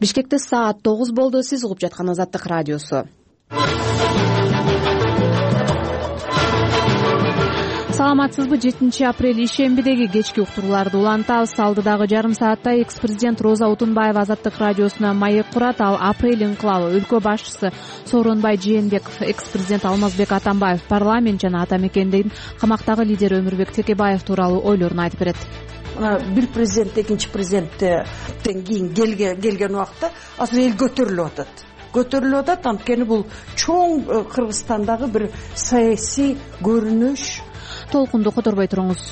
Бишкекте саат 9 болду. Сиз угуп жаткан Азаттык радиосу. Саламатсызбы? 7 апрель ишембидеги кечки уктурууларды улантабыз. Алдыдагы жарым саатта экс-президент Роза Отунбаева Азаттык радиосуна маек курат. Ал апрель инкылабы, өлкө башчысы Сооронбай Жээнбеков, экс-президент Алмазбек Атамбаев, парламент жана ата мекендин камактагы лидери Өмүрбек Текебаев тууралуу ойлорун айтып берет. Бир президент экинчи президенттен кийин келген убакта азыр эл көтөрүлүп атат. Анткени бул чоң Кыргызстандагы бир саясий көрүнүш. Толкунду которбой туруңуз.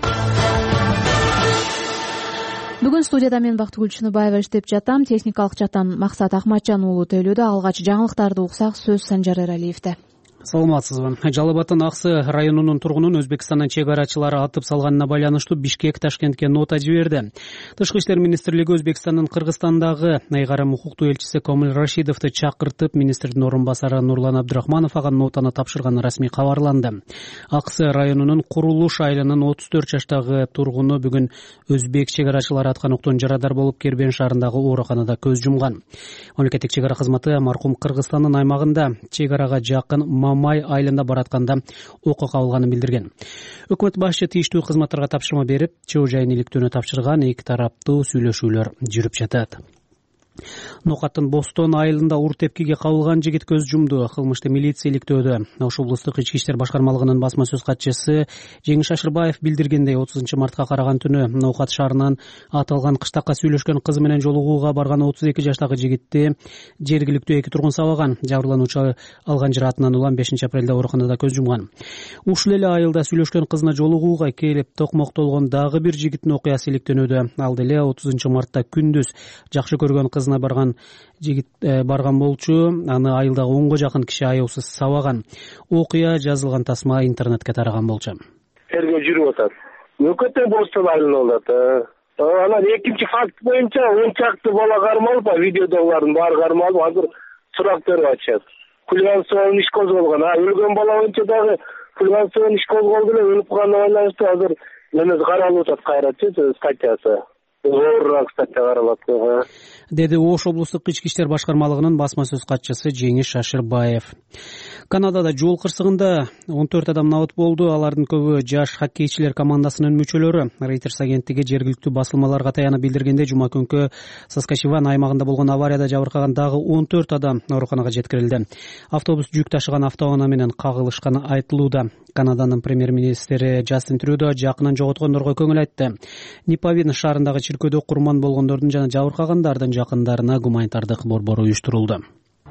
Бүгүн студияда мен Бактыгүл Чыныбаева иштеп жатам. Техникалык жактан Максат Акматжан уулу төлөдө. Алгач жаңылыктарды уксак, сөз Санжар Эралиевде. Саламатсызбы? Жалал Абадтын Аксы районунун тургунун Өзбекстандын чек арачылары атып салганына байланыштуу Бишкек Ташкентке нота жиберди. Тышкы иштер министрлиги Өзбекстандын Кыргызстандагы айгарым укуктуу элчиси Комил Рашидовду чакыртып, министрдин орун басары Нурлан Абдрахманов ага нотаны тапшырганы расмий кабарланды. Аксы районунун Курулуш айылынын 34 жаштагы тургуну бүгүн өзбек чек арачылары аткан октон жарадар болуп Кербен шаарындагы ооруканада көз жумган. Мамлекеттик чек ара кызматы маркум Кыргызстандын аймагында чек арага жакын Мамай айылында баратканда окко кабылганын билдирген. Өкмөт башчы тийиштүү кызматтарга тапшырма берип, чоо жайын иликтөөнү тапшырган. Эки тараптуу сүйлөшүүлөр жүрүп жатат. Нокаттын Бостон айылында ур тепкиге кабылган жигит көз жумду. Кылмышты милиция иликтөөдө. Ош облустук ички иштер башкармалыгынын басма сөз катчысы Жеңиш Ашырбаев билдиргендей, 30-мартка караган түнү Нокат шаарынан аталган кыштакка сүйлөшкөн кызы менен жолугууга барган 32 жаштагы жигитти жергиликтүү эки тургун сабаган. Жабырлануучу алган жараатынан улам 5 апрелде ооруканада көз жумган. Ушул эле айылда сүйлөшкөн кызына жолугууга келип токмоктолгон дагы бир жигиттин окуясы иликтөнүүдө. Ал деле 30-мартта күндүз жакшы көргөн кызына барган жигит барган болчу. Аны айылдагы 10го жакын киши аяусыз сабаган. Окуя жазылган тасма интернетке тараган болчу. Тергөө жүрүп атат. Өкөтө Бостон айылында болот. Анан экинчи факт боюнча 10 чакты бала кармалып, видеодогулардын баары кармалып, азыр сурактар ачат. Хулиганствонун иш козголгон. Өлгөн бала боюнча дагы хулиганствонун иш козголду эле, өлүп калганына байланыштуу азыр эмес каралып атат, кайра статьясы. Деди Ош облустук ички иштер башкармалыгынын басма сөз катчысы Жеңиш Ашырбаев. Канадада жол кырсыгында 14 адам набыт болду. Алардын көбү жаш хоккейчилер командасынын мүчөлөрү. Reuters агенттиги жергиликтүү басылмаларга таянып билдиргенде, жума күнкү Саскачеван аймагында болгон аварияда жабыркаган дагы 14 адам ооруканага жеткирилди. Автобус жүк ташыган автоунаа менен кагылышканы айтылууда. Канаданын премьер-министри Джастин Трюдо жакынын жоготкондорго көңүл айтты. Нипавин шаарындагы чиркөөдө курман болгондордун жана жабыркагандардын жакындарына гуманитардык борбор уюштурулду.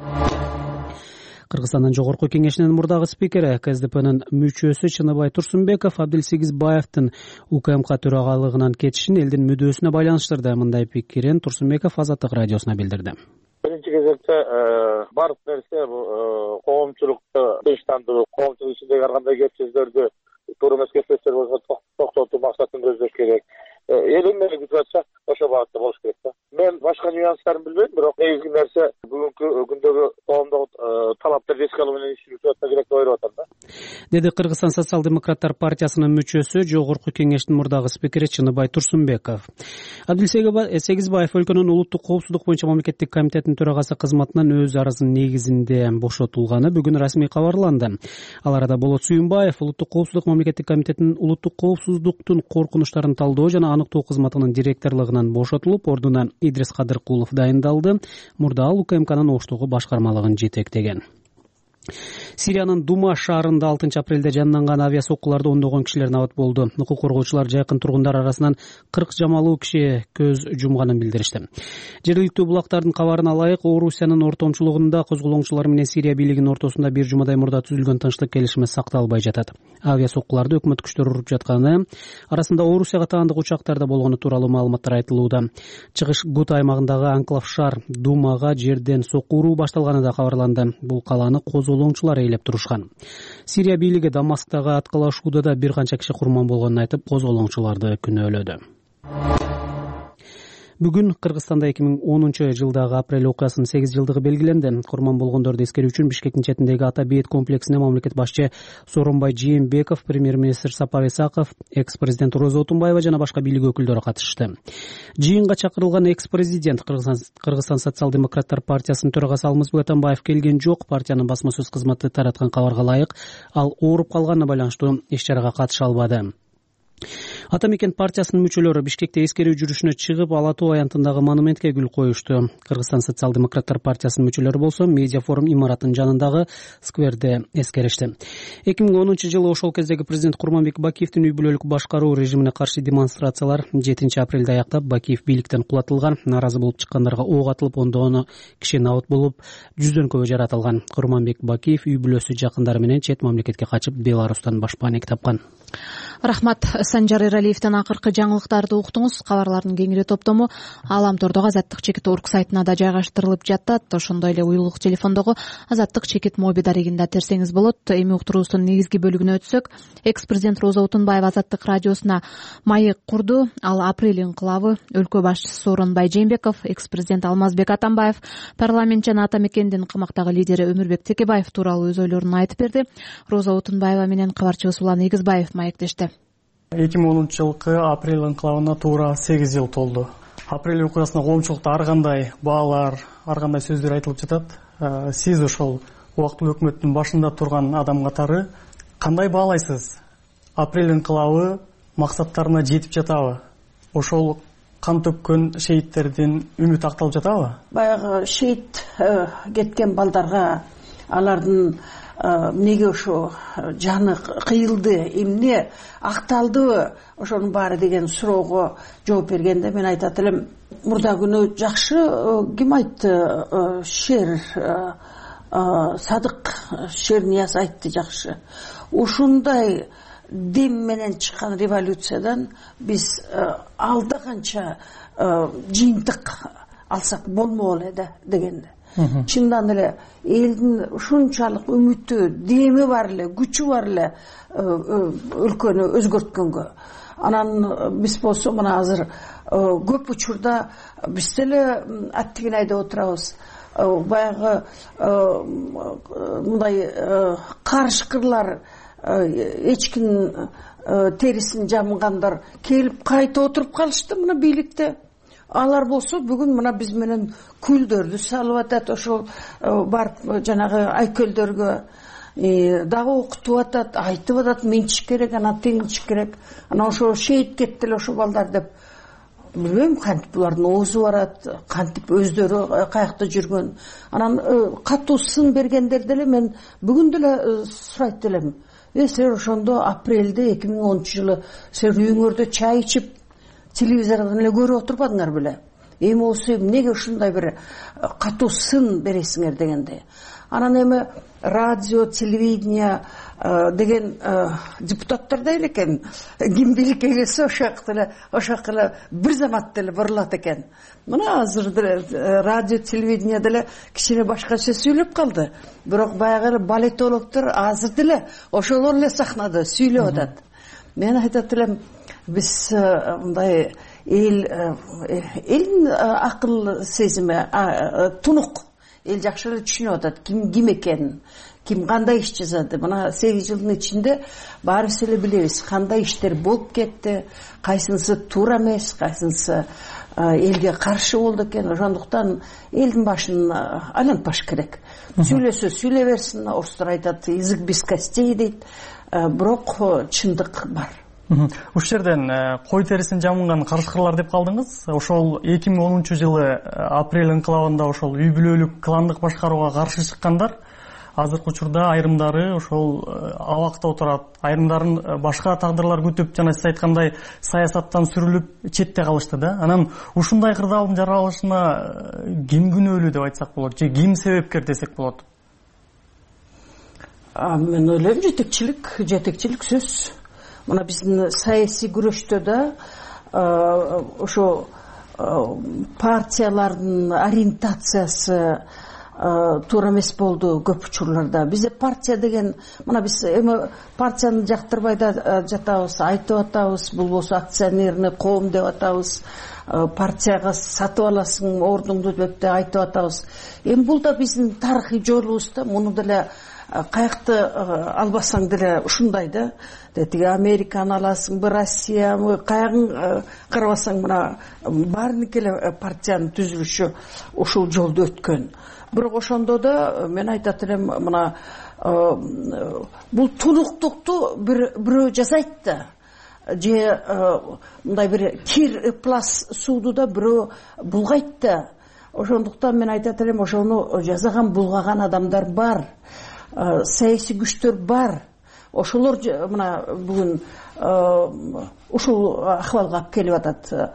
Кыргызстандын жогорку кеңешинин мурдагы спикери, КСДПнын мүчөсү Чыныбай Турсунбеков Абдилсегизбаевдин УКМК төрагалыгынан кетишин элдин мүдөөсүнө байланыштырды. Мындай пикирин Турсунбеков Азаттык радиосуна билдирди. Биринчи кезекте бардык нерсе бул коомчулукту тынчтандыруу, коомчулук ичиндеги ар кандай кепсиздерди туура эмес кепсиздер болсо токтотуу максатын көздөш керек. Эл эмне күтүп атса ошол багытта болуш керек да. Мен башка нюанстарын билбейм, бирок негизги нерсе бүгүнкү күндөгү коомдогу талаптарды эске алуу менен иш жүрүп атса керек деп ойлоп атам да. Деди Кыргызстан социал-демократтар партиясынын мүчөсү, жогорку кеңештин мурдагы спикери Чыныбай Турсунбеков. Абдилсегизбаев өлкөнүн улуттук коопсуздук боюнча мамлекеттик комитеттин төрагасы кызматынан өз арызынын негизинде бошотулганы бүгүн расмий кабарланды. Ал арада Болот Сүйүнбаев улуттук коопсуздук мамлекеттик комитетинин улуттук коопсуздуктун коркунучтарын талдоо жана аныктоо кызматынын директорлугунан бошотулуп, ордуна Идрис Кадыркулов дайындалды. Мурда ал УКМКнын Оштогу башкармалыгын жетектеген. Сириянын Дума шаарында 6 апрелде жананган авиасоккуларда ондогон кишилер набат болду. Укук коргоочулар жакын тургундар арасынан 40 жамалуу киши көз жумганын билдиришти. Жергиликтүү булактардын кабарына ылайык, Орусиянын ортомчулугунда козголоңчулар менен Сирия бийлигинин ортосунда бир жумадай мурда түзүлгөн тынчтык келишими сакталбай жатат. Авиасоккуларды өкмөт күчтөрү уруп жатканы, арасында Орусияга таандык учактар да болгону тууралуу маалыматтар айтылууда. Чыгыш Гут аймагындагы анклав шаар Думага жерден сокку уруу башталганы да кабарланды. Бул калааны козголоңчулар ээлеп турушкан. Сирия бийлиги Дамасктагы аткылашууда да бир канча киши курман болгонун айтып, козголоңчуларды күнөөлөдү. Бүгүн Кыргызстанда 2010-жылдагы апрель окуясынын 8 жылдыгы белгиленди. Курман болгондорду эскерүү үчүн Бишкектин четиндеги Ата бейит комплексине мамлекет башчы Сооронбай Жээнбеков, премьер-министр Сапар Исаков, экс-президент Роза Отунбаева жана башка бийлик өкүлдөрү катышты. Жыйынга чакырылган экс-президент Кыргызстан социал-демократтар партиясынын төрагасы Алмазбек Атамбаев келген жок. Партиянын басма сөз кызматы тараткан кабарга ылайык, ал ооруп калганына байланыштуу иш чарага катыша албады. Ата мекен партиясынын мүчөлөрү Бишкекте эскерүү жүрүшүнө чыгып, Ала Тоо аянтындагы монументке гүл коюшту. Кыргызстан социал-демократтар партиясынын мүчөлөрү болсо медиа форум имаратынын жанындагы скверде эскеришти. 2010-жылы ошол кездеги президент Курманбек Бакиевдин үй бүлөлүк башкаруу режимине каршы демонстрациялар 7-апрелде аяктап, Бакиев бийликтен кулатылган. Нааразы болуп чыккандарга ок атылып, ондогону киши набыт болуп, жүздөн көбү жаратылган. Курманбек Бакиев үй бүлөсү, жакындары менен чет мамлекетке качып, Беларустан башпаанек тапкан. Рахмат. Санжар Эралиевден акыркы жаңылыктарды уктуңуз. Кабарлардын кеңири топтому Ааламтордогу Азаттык чекит орг сайтына да жайгаштырылып жатат. Ошондой эле уюлдук телефондогу Азаттык чекит моби дарегинде терсеңиз болот. Эми уктуруубуздун негизги бөлүгүнө өтсөк, экс-президент Роза Отунбаева Азаттык радиосуна маек курду. Ал апрель инкылабы, өлкө башчысы Сооронбай Жээнбеков, экс-президент Алмазбек Атамбаев, парламент жана Ата мекендин камактагы лидери Өмүрбек Текебаев тууралуу өз ойлорун айтып берди. Роза Отунбаева менен кабарчыбыз Улан Эгизбаев маектешти. 2010-жылкы апрель инкылабына туура 8 жыл толду. Апрель окуясына коомчулукта ар кандай баалар, ар кандай сөздөр айтылып жатат. Сиз ошол убактылуу өкмөттүн башында турган адам катары кандай баалайсыз? Апрель инкылабы максаттарына жетип жатабы? Ошол кан төккөн шейттердин үмүтү акталып жатабы? Баягы шейит кеткен балдарга алардын эмнеге ошо жаны кыйылды, эмне акталдыбы, ошонун баары деген суроого жооп бергенде мен айтат элем, мурда күнү жакшы ким айтты, Шер Садык Шернияз айтты жакшы. Ушундай дем менен чыккан революциядан биз алда канча жыйынтык алсак болмок эле да дегенде. Чындан эле элдин ушунчалык үмүтү, деми бар эле, күчү бар эле өлкөнү өзгөрткөнгө. Анан биз болсо мына азыр көп учурда биз деле аттигин айдап отурабыз. Баягы мындай карышкырлар, эчкинин терисин жамгандар келип кайта отуруп калышты мына бийликте. Алар болсо бүгүн мына биз менен күлдөрдү салып атат, ошол барып жанагы айкөлдөргө дагы окутуп атат, айтып атат, менчик керек, ана теңчик керек, ана ошо шейит кетти эле ошо балдар деп. Билбейм кантип булардын оозу барат, кантип өздөрү каякта жүргөн. Анан катуу сын бергендер деле мен бүгүн деле сурайт элем. Силер ошондо апрелде 2010-жылы силер үйүңөрдө чай ичип телевизордон эле көрүп отурбадыңар беле? Эми осы эмнеге ушундай бир катуу сын бересиңер дегенде. Анан эми радио, телевидение деген депутаттар да экен. Ким бийликке келсе ошак эле бир замат деле бурулат экен. Мына азыр радио, телевидение деле кичине башкача сүйлөп калды. Бирок баягы эле балетологдор азыр деле ошолор эле сахнада сүйлөп атат. Мен айтат элем, биз мындай элдин акыл сезими тунук, эл жакшы эле түшүнүп атат ким экенин, ким кандай иш жасады. Мына 8 жылдын ичинде баарыбыз эле билебиз кандай иштер болуп кетти, кайсынысы туура эмес, кайсынысы элге каршы болду экен. Ошондуктан элдин башын айлантпаш керек. Сүйлөсө сүйлөй берсин, орустар айтат, язык без костей дейт. Бирок чындык бар. Ушул жерден кой терисин жамынган карышкырлар деп калдыңыз. Ошол 2010-жылы апрель инкылабында ошол үй бүлөлүк кландык башкарууга каршы чыккандар азыркы учурда айрымдары ошол абакта отурат, айрымдарын башка тагдырлар күтүп, жана сиз айткандай саясаттан сүрүлүп четте калышты да. Анан ушундай кырдаалдын жаралышына ким күнөөлүү деп айтсак болот, же ким себепкер десек болот? Мен ойлойм жетекчилик сөз. Мына биздин саясий күрөштө да ошо партиялардын ориентациясы, туура эмес болду көп учурларда. Бизде партия деген, мына биз эми партияны жактырбай да жатабыз, айтып атабыз, бул болсо акционерный коом деп атабыз, партияга сатып аласың ордуңду деп айтып атабыз. Эми бул да биздин тарыхый жолубуз да, муну деле каякты албасаң деле ушундай да. Тиги Американы аласыңбы, Россиямы, каягын карабасаң мына баарыныкы эле партиянын түзүлүшү ушул жолду өткөн. Бирок ошондо да мен айтат элем, мына бул тунуктукту бирөө жасайт да, же мындай бир кир плас сууду да бирөө булгайт да. Ошондуктан мен айтат элем, ошону жасаган, булгаган адамдар бар, саясий күчтөр бар. Ошолор мына бүгүн ушул акыбалга алып келип атат.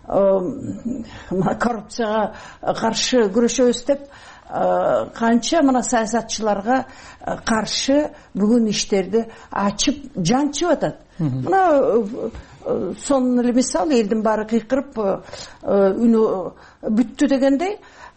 Мына коррупцияга каршы күрөшөбүз деп канча мына саясатчыларга каршы бүгүн иштерди ачып жанчып атат. Мына сонун эле мисал, элдин баары кыйкырып үнү бүттү дегендей,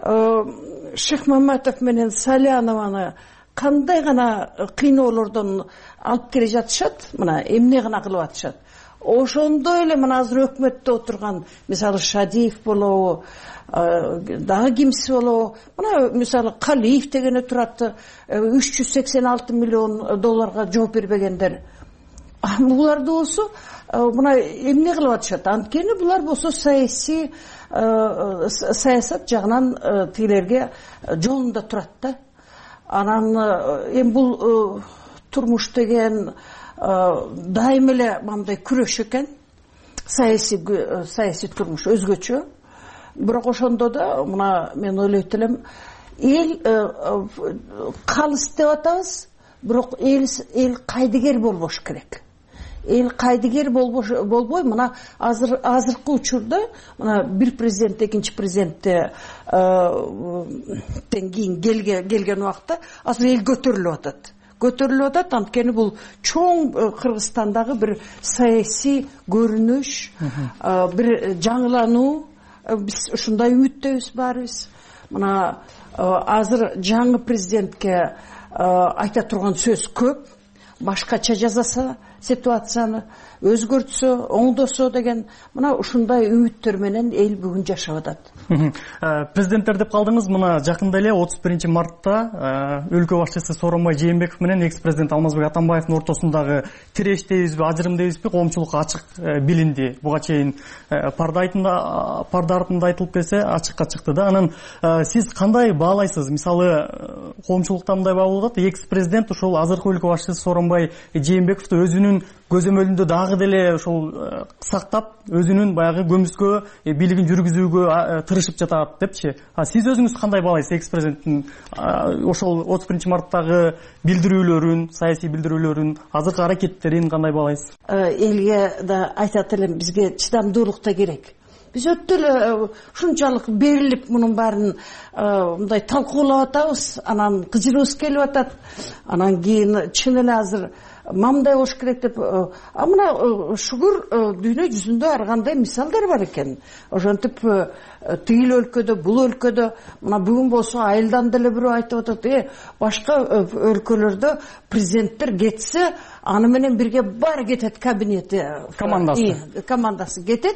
Шейх Маматов менен Салянованы кандай гана кыйноолордон алып келе жатышат, мына эмне гана кылып атышат. Ошондой эле мына азыр өкмөттө отурган, мисалы Шадиев болобу, дагы кимси болобу, мына мисалы Калиев деген турат, 386 миллион долларга жооп бербегендер. Буларды болсо мына эмне кылып атышат? Анткени булар болсо саясий саясат жагынан тигилерге жолунда турат да. Анан эми бул турмуш деген дайым эле мындай күрөш экен. Саясий турмуш өзгөчө. Бирок ошондо да мына мен ойлойт элем, эл калыс деп атабыз, бирок эл кайдыгер болбош керек. Эл кайдыгер болбой, мына азыркы учурда мына бир президент экинчи президенттен кийин келген убакта азыр эл көтөрүлүп атат. Анткени бул чоң Кыргызстандагы бир саясий көрүнүш, бир жаңылануу. Биз ушундай үмүттөбүз баарыбыз. Мына азыр жаңы президентке айта турган сөз көп. Башкача жасаса ситуацияны, өзгөртсө, оңдосо деген мына ушундай үмүттөр менен эл бүгүн жашап атат. Президенттер деп калдыңыз, мына жакында эле 31 мартта өлкө башчысы Сооронбай Жээнбеков менен экс-президент Алмазбек Атамбаевдин ортосундагы тиреш дейбизби, ажырым дейбизби, коомчулукка ачык билинди. Буга чейин парда артында айтылып келсе ачыкка чыкты да. Анан сиз кандай баалайсыз? Мисалы коомчулукта мындай баа болуп атат, экс-президент ушул азыркы өлкө башчысы Сооронбай Жээнбековду өзүнүн көзөмөлүндө дагы деле ошол сактап, өзүнүн баягы көмүскө бийлигин жүргүзүүгө тырышып жатат депчи. Сиз өзүңүз кандай баалайсыз экс-президенттин ошол 31 марттагы билдирүүлөрүн, саясий билдирүүлөрүн, азыркы аракеттерин кандай баалайсыз? Элге да айтат элем, бизге чыдамдуулук да керек. Биз өтө эле ушунчалык берилип мунун баарын мындай талкуулап атабыз, анан кыжырыбыз келип атат. Анан кийин чын эле азыр мамдай болуш керек деп, мына шүгүр дүйнө жүзүндө ар кандай мисалдар бар экен. Ошентип тигил өлкөдө, бул өлкөдө, мына бүгүн болсо айылдан деле бирөө айтып атат, башка өлкөлөрдө президенттер кетсе, аны менен бирге баары кетет, кабинети, командасы кетет.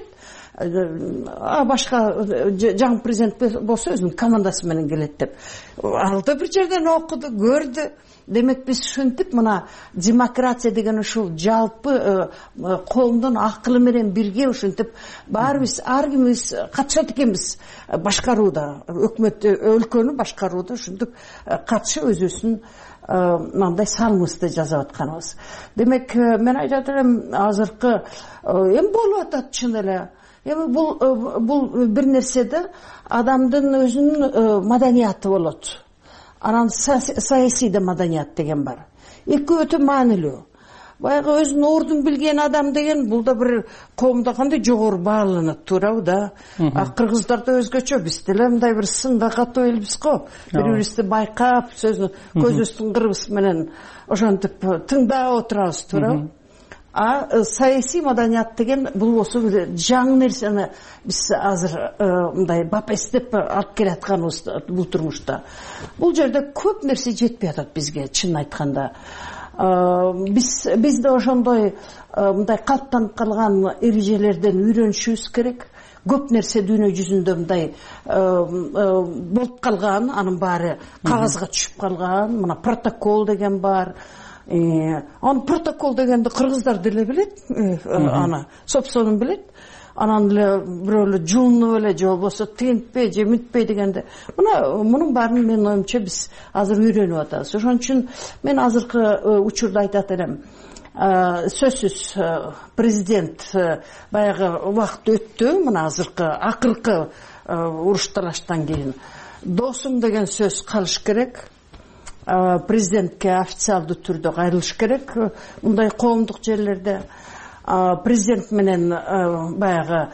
Башка жаңы президент болсо өзүнүн командасы менен келет деп. Ал да бир жерден окуду, көрдү. Демек биз ушинтип мына демократия деген ушул жалпы коомдун акылы менен бирге ушинтип баарыбыз, ар кимибиз катышат экенбиз башкарууда, өкмөт өлкөнү башкарууда ушинтип катышып өзүбүздүн мындай салымыбызды жасап атканыбыз. Демек мен айтат элем, азыркы эми болуп атат чын эле. Эми бул бир нерседе адамдын өзүнүн маданияты болот. Анан саясий да маданият деген бар. Экөө өтө маанилүү. Баягы өзүнүн ордун билген адам деген бул да бир коомдо кандай жогору бааланат, туурабы да? Кыргыздарда өзгөчө, биз деле мындай бир сынга катуу элбиз го. Бири-бирибизди байкап, сөздү көзүбүздүн кырыбыз менен ошентип тыңдап отурабыз, туурабы? Саясий маданият деген бул болсо жаңы нерсени биз азыр мындай бап эстеп алып келатканыбыз бул турмушта. Бул жерде көп нерсе жетпей атат бизге, чынын айтканда. Биз да ошондой мындай калыптанып калган эрежелерден үйрөнүшүбүз керек. Көп нерсе дүйнө жүзүндө мындай болуп калган, анын баары кагазга түшүп калган. Мына протокол деген бар. Аны протокол дегенди кыргыздар деле билет, аны собственно билет. Анан эле бирөөлөр жуунуп эле же болбосо тигинтпей же мүнтпей дегенде. Мунун баарын менин оюмча биз азыр үйрөнүп атабыз. Ошон үчүн мен азыркы учурда айтат элем. Сөзсүз президент баягы убакыт өттү, мына азыркы акыркы уруш талаштан кийин досум деген сөз калыш керек. Президентке официалдуу түрдө кайрылыш керек. Мындай коомдук жерлерде президент менен баягы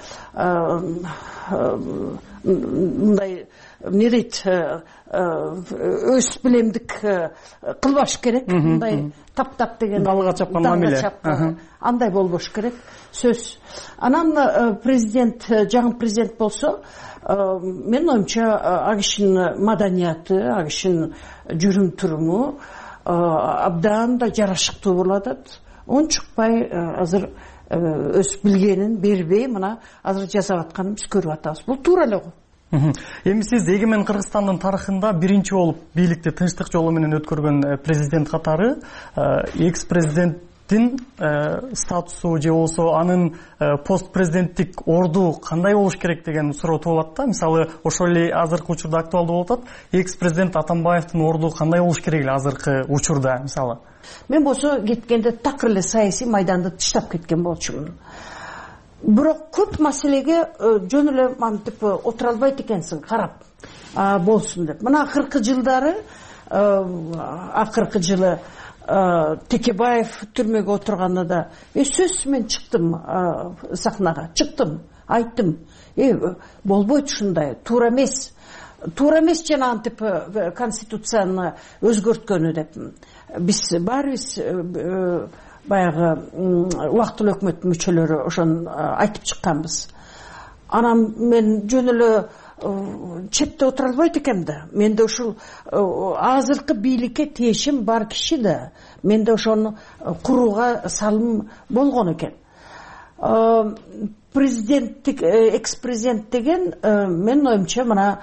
мындай эмне дейт, өз билемдик кылбаш керек. Мындай таптап деген далга чапкан мамиле. Андай болбош керек. Сөз. Анан президент, жаңы президент болсо, мен оюмча ал кишинин маданияты, ал кишинин жүрүм туруму абдан да жарашыктуу болот. Ончукпай азыр өз билгенин бербей, мына азыр жасап атканын биз көрүп атабыз. Бул туура эле го. Эми сиз эгемен Кыргызстандын тарыхында биринчи болуп бийликти тынчтык жолу менен өткөргөн президент катары экс-президенттин статусу же болбосо анын пост-президенттик орду кандай болуш керек деген суроо туулат да. Мисалы, ошол эле азыркы учурда актуалдуу болуп атат. Экс-президент Атамбаевдин орду кандай болуш керек эле азыркы учурда, мисалы? Мен болсо кеткенде такыр эле саясий майданды тыштап кеткен болчумун. Бирок көп маселеге жөн эле мантип отура албайт экенсиң, карап болсун деп. Мына акыркы жылдары, акыркы жылы Текебаев түрмөгө отурганда сөзсүз мен чыктым сахнага, чыктым, айттым. Болбойт ушундай, туура эмес. Туура эмес жана антип конституцияны өзгөрткөнү деп. Биз баарыбыз баягы убактылуу өкмөт мүчөлөрү ошон айтып чыкканбыз. Анан мен жөн эле четте отура албайт экенм да. Менде ушул азыркы бийликке тиешим бар киши да. Менде ошону курууга салым болгон экен. Президенттик, экс-президент деген мен оюмча мына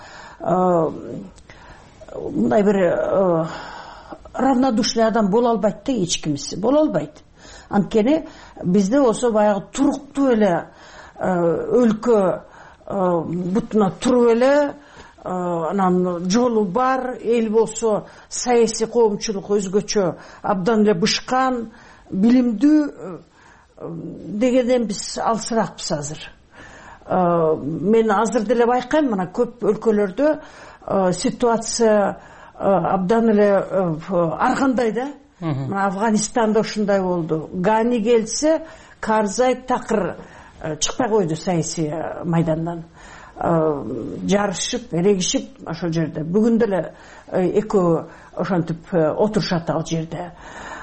мындай бир равнодушный адам боло албайт да, эч кимиси боло албайт. Анткени бизде болсо баягы туруктуу эле өлкө бутуна туруп эле, анан жолу бар, эл болсо саясий коомчулук өзгөчө абдан эле бышкан, билимдүү дегенден биз алысыраакпыз азыр. Мен азыр деле байкайм, мына көп өлкөлөрдө ситуация абдан эле ар кандай да. Мына Афганистанда ушундай болду. Гани келсе, Карзай такыр чыкпай койду саясий майдандан. Жарышып, эрегишип ошол жерде. Бүгүн деле экөө ошентип отурушат ал жерде.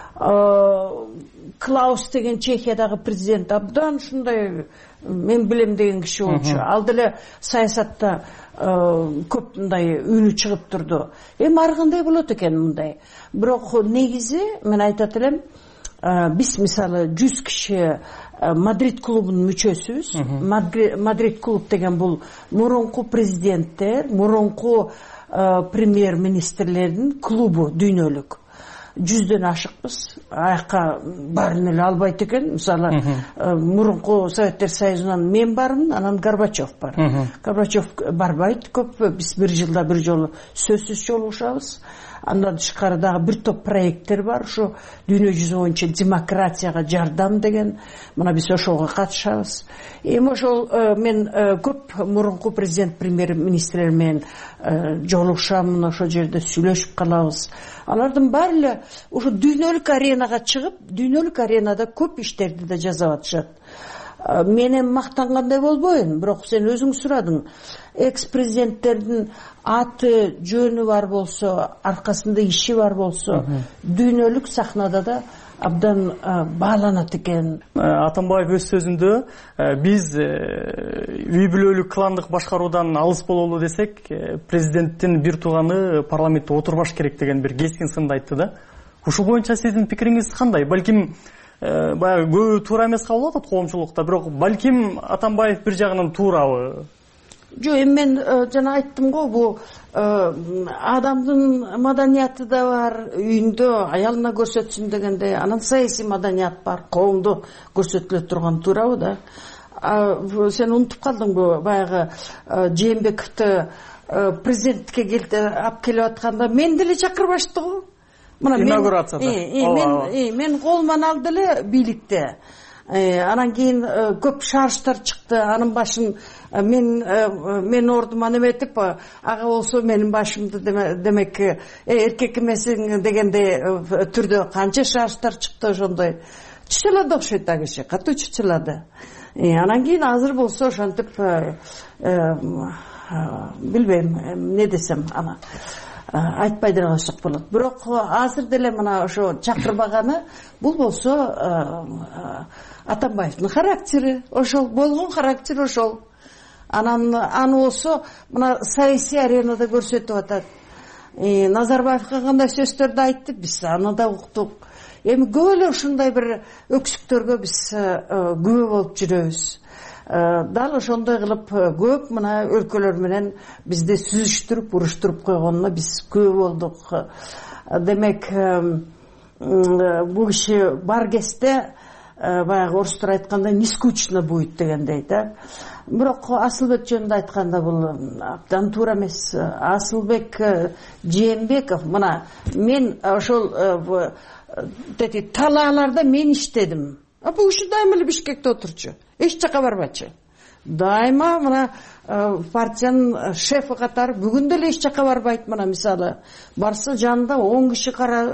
Клаус деген Чехиядагы президент абдан ушундай мен билем деген киши болчу. Ал деле саясатта көп мындай үнү чыгып турду. Ар кандай болот экен мындай. Бирок негизи мен айтат элем, биз мисалы 100 киши Мадрид клубунун мүчөсүбүз. Мадрид клуб деген бул мурунку президенттер, мурунку премьер-министрлердин клубу дүйнөлүк. 100дөн ашыкпыз. Аякка баарын эле албайт экен. Мисалы, мурунку Советтер Союзунан мен бармын, анан Горбачев бар. Горбачев барбайт көп. Биз бир жылда бир жолу сөзсүз жолугушабыз. Андан тышкары дагы бир топ проекттер бар. Ошо дүйнө жүзү боюнча демократияга жардам деген. Мына биз ошого катышабыз. Эми ошол мен көп мурунку президент, премьер-министрлер менен жолугушам, ошол жерде сүйлөшүп калабыз. Алардын баары эле ошо дүйнөлүк аренага чыгып, дүйнөлүк аренада көп иштерди да жасап атышат. Менен мактангандай болбойм, бирок сен өзүң сурадың. Экс-президенттердин аты, жөнү бар болсо, аркасында иши бар болсо, дүйнөлүк сахнада да абдан бааланат экен. Атамбаев өз сөзүндө биз үй бүлөлүк кландык башкаруудан алыс бололу десек, президенттин бир тууганы парламентте отурбаш керек деген бир кескин сынды айтты да. Ушул боюнча сиздин пикириңиз кандай? Балким баягы көбү туура эмес кабыл атат коомчулукта, бирок балким Атамбаев бир жагынан туурабы? Жок, мен жана айттым го, бул адамдын маданияты да бар, үйүндө аялына көрсөтсүн дегенде, анан саясий маданият бар, коомдо көрсөтүлө турган туурабы да. Сен унутуп калдыңбы, баягы Жээнбековду президенттикке алып келип атканда мен деле чакырбашты го. Инаугурацияда. Мен колуман алды эле бийликте. Анан кийин көп шарыштар чыкты. Анын башын мен ордума неметип, ага болсо менин башымды демек эркек эмесиң дегенде түрдө канча шарыштар чыкты ошондой. Чычылады окшойт ал киши, катуу чычылады. Анан кийин азыр болсо ошентип билбейм эмне десем, ана айтпай деле койсок болот. Бирок азыр деле мына ошо чакырбаганы бул болсо Атамбаевдин характери, ошол болгон характери ошол. Анан аны болсо мына саясий аренада көрсөтүп атат. Назарбаевга кандай сөздөрдү айтты, биз аны да уктук. Эми көп эле ушундай бир өксүктөргө биз күбө болуп жүрөбүз. Дал ошондой кылып көп мына өлкөлөр менен бизди сүзүштүрүп, уруштуруп койгонуна биз күбө болдук. Демек, бул киши бар кезде баягы орустар айткандай нескучно будет дегендей да. Бирок Асылбек жөнүндө айтканда бул абдан туура эмес. Асылбек Жээнбеков, мына мен ошол талааларда мен иштедим. Бул киши дайыма эле Бишкекте отурчу, эч жака барбачу. Дайыма мына партиянын шефи катары бүгүн деле эч жака барбайт. Мына мисалы барса жанында 10 киши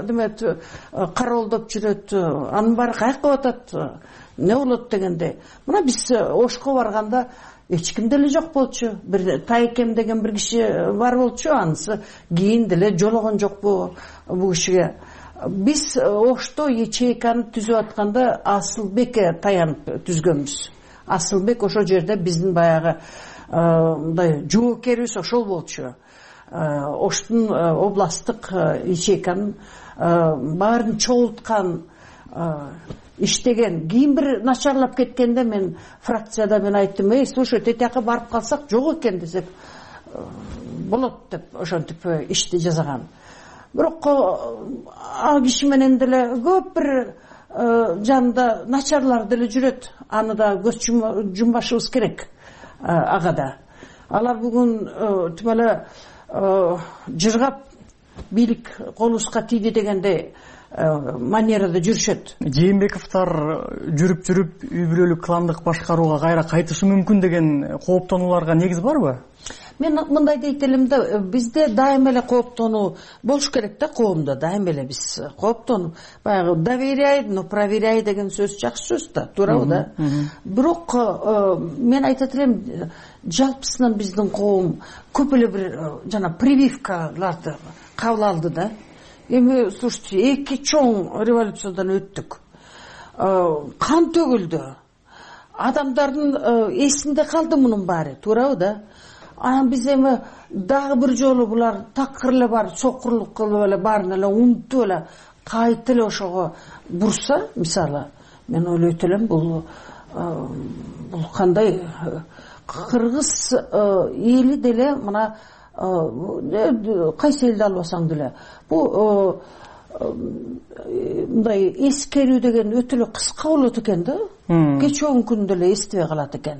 кароолдоп жүрөт. Анын баары каяка атат, не болот дегенде. Мына биз Ошко барганда эч ким деле жок болчу. Бир Тайкем деген бир киши бар болчу, анысы кийин деле жологон жокпу бул кишиге. Биз Ошто ячейканы түзүп атканда Асылбекке таянып түзгөнбүз. Асылбек ошол жерде биздин баягы мындай жоокерибиз ошол болчу. Оштун областтык ячейканын баарын чогулткан, иштеген. Кийин бир начарлап кеткенде мен фракцияда айттым, слушай, тетияка барып калсак жок экен десек болот деп ошентип ишти жасаган. Бирок ал киши менен деле көп бир жанында начарлар деле жүрөт. Аны да көз жумбашыбыз керек ага да. Алар бүгүн тим эле жыргап бийлик колубузга тийди дегенде манерада жүрүшөт. Жээнбековдор жүрүп үй бүлөлүк кландык башкарууга кайра кайтышы мүмкүн деген кооптонууларга негиз барбы? Мен мындай дейт элем да, бизде дайыма эле кооптонуу болуш керек да, коомдо дайыма эле биз кооптонуп, баягы доверяй, но проверяй деген сөз жакшы сөз да, туурабы да. Бирок мен айтат элем, жалпысынан биздин коом көп эле бир жана прививкаларды кабыл алды да. Эми слушайте, эки чоң революциядан өттүк. Кан төгүлдү. Адамдардын эсинде калды мунун баары, туурабы да. Анан биз эми дагы бир жолу булар такыр эле бар, сокурлук кылып эле баарын эле унутуп эле кайта эле ошого бурса, мисалы, мен ойлойт элем, бул кандай кыргыз эли деле мына кайсы элди албасаң деле бул мындай эскерүү деген өтө эле кыска болот экен да. Кечүүн күндө эле эстебей калат экен.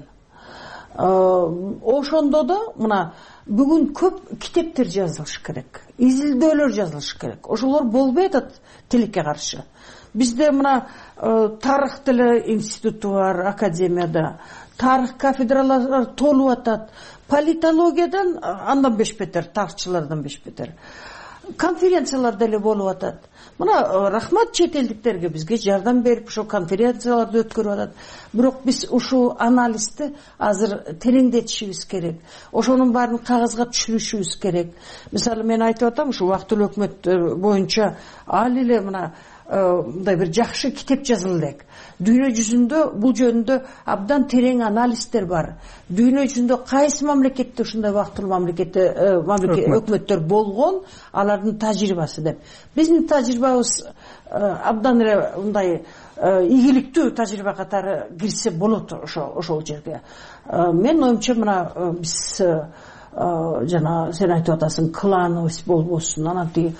Ошондо да мына бүгүн көп китептер жазылыш керек, изилдөөлөр жазылыш керек. Ошолор болбой атат тилекке каршы. Бизде мына тарых деле институту бар, академияда тарых кафедралары толуп атат. Политологиядан андан бешбетер, тарыхчылардан бешбетер. Конференциялар деле болуп атат. Мына рахмат чет элдиктерге бизге жардам берип ошо конференцияларды өткөрүп атат. Бирок биз ушул анализди азыр тереңдетишибиз керек. Ошонун баарын кагазга түшүрүшүбүз керек. Мисалы мен айтып атам, ушу убактылуу өкмөт боюнча ал эле мына мындай бир жакшы китеп жазыла элек. Дүйнө жүзүндө бул жөнүндө абдан терең анализдер бар. Дүйнө жүзүндө кайсы мамлекетте ушундай убактылуу өкмөттөр болгон, алардын тажрыйбасы деп. Биздин тажрыйбабыз абдан эле мындай ийгиликтүү тажрыйба катары кирсе болот ошол жерге. Мен оюмча мына биз жана сен айтып атасың, клановость болбосун, анан тиги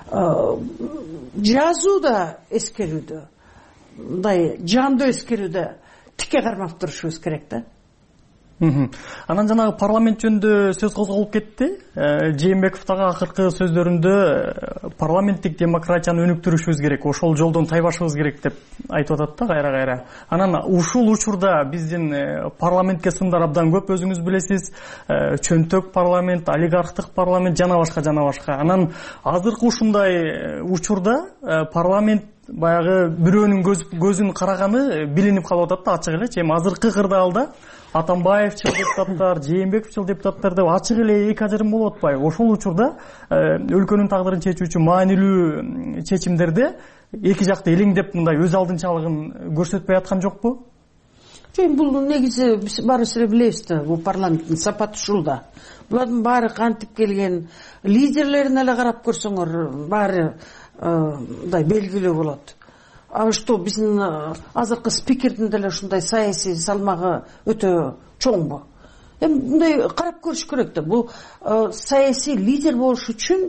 жазуу да эскерүүдө, мындай жандуу эскерүүдө тикке кармап турушубуз керек да. Анан жанагы парламент жөнүндө сөз козголуп кетти. Жээнбеков дагы акыркы сөздөрүндө парламенттик демократияны өнүктүрүшүбүз керек, ошол жолдон тайбашыбыз керек деп айтып атат да кайра-кайра. Анан ушул учурда биздин парламентке сындар абдан көп, өзүңүз билесиз. Чөнтөк парламент, олигархтык парламент жана башка. Анан азыркы ушундай учурда парламент баягы бирөөнүн көзүн караганы билинип калып атат да, ачык элечи. Эми азыркы кырдаалда Атамбаевчыл депутаттар, Жээнбековчыл депутаттар деп ачык эле эки ажырым болуп атпайбы? Ошол учурда өлкөнүн тагдырын чечүүчү маанилүү чечимдерде эки жакты элеңдеп мындай өз алдынчалыгын көрсөтпөй аткан жокпу? Жок, бул негизи биз баарыбыз эле билебиз да, бул парламенттин сапаты ушул да. Булардын баары кантип келген, лидерлерин эле карап көрсөңөр, баары мындай белгилүү болот. А что биздин азыркы спикердин деле ушундай саясий салмагы өтө чоңбу? Эми мындай карап көрүш керек да. Бул саясий лидер болуш үчүн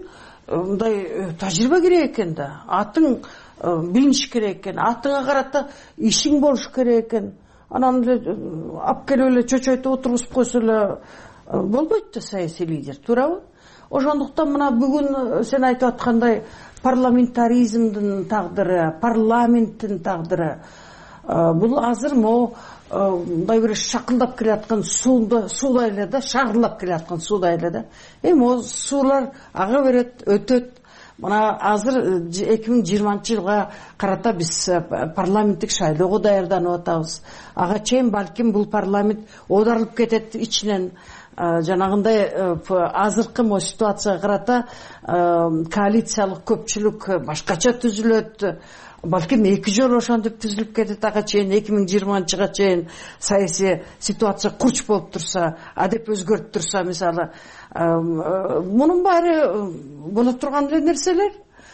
мындай тажрыйба керек экен да. Атың билиниш керек экен, атыңа карата ишиң болуш керек экен. Анан эле алып келип эле чочойтуп отургузуп койсо эле болбойт да саясий лидер, туурабы? Ошондуктан мына бүгүн сен айтып аткандай парламентаризмдин тагдыры, парламенттин тагдыры бул азыр мындай бир шакылдап келаткан суудай эле да, шагырлап келаткан суудай эле да. Эми ол суулар ага берет, өтөт. Мына азыр 2020-жылга карата биз парламенттик шайлоого даярданып атабыз. Ага чейин балким бул парламент оодарылып кетет ичинен. Жанагындай азыркы ситуацияга карата коалициялык көпчүлүк башкача түзүлөт. Балким 2 жолу ошентип түзүлүп кетет ага чейин, 2020-жылга чейин саясий ситуация курч болуп турса, адеп өзгөрүп турса, мисалы, мунун баары боло турган эле нерселер.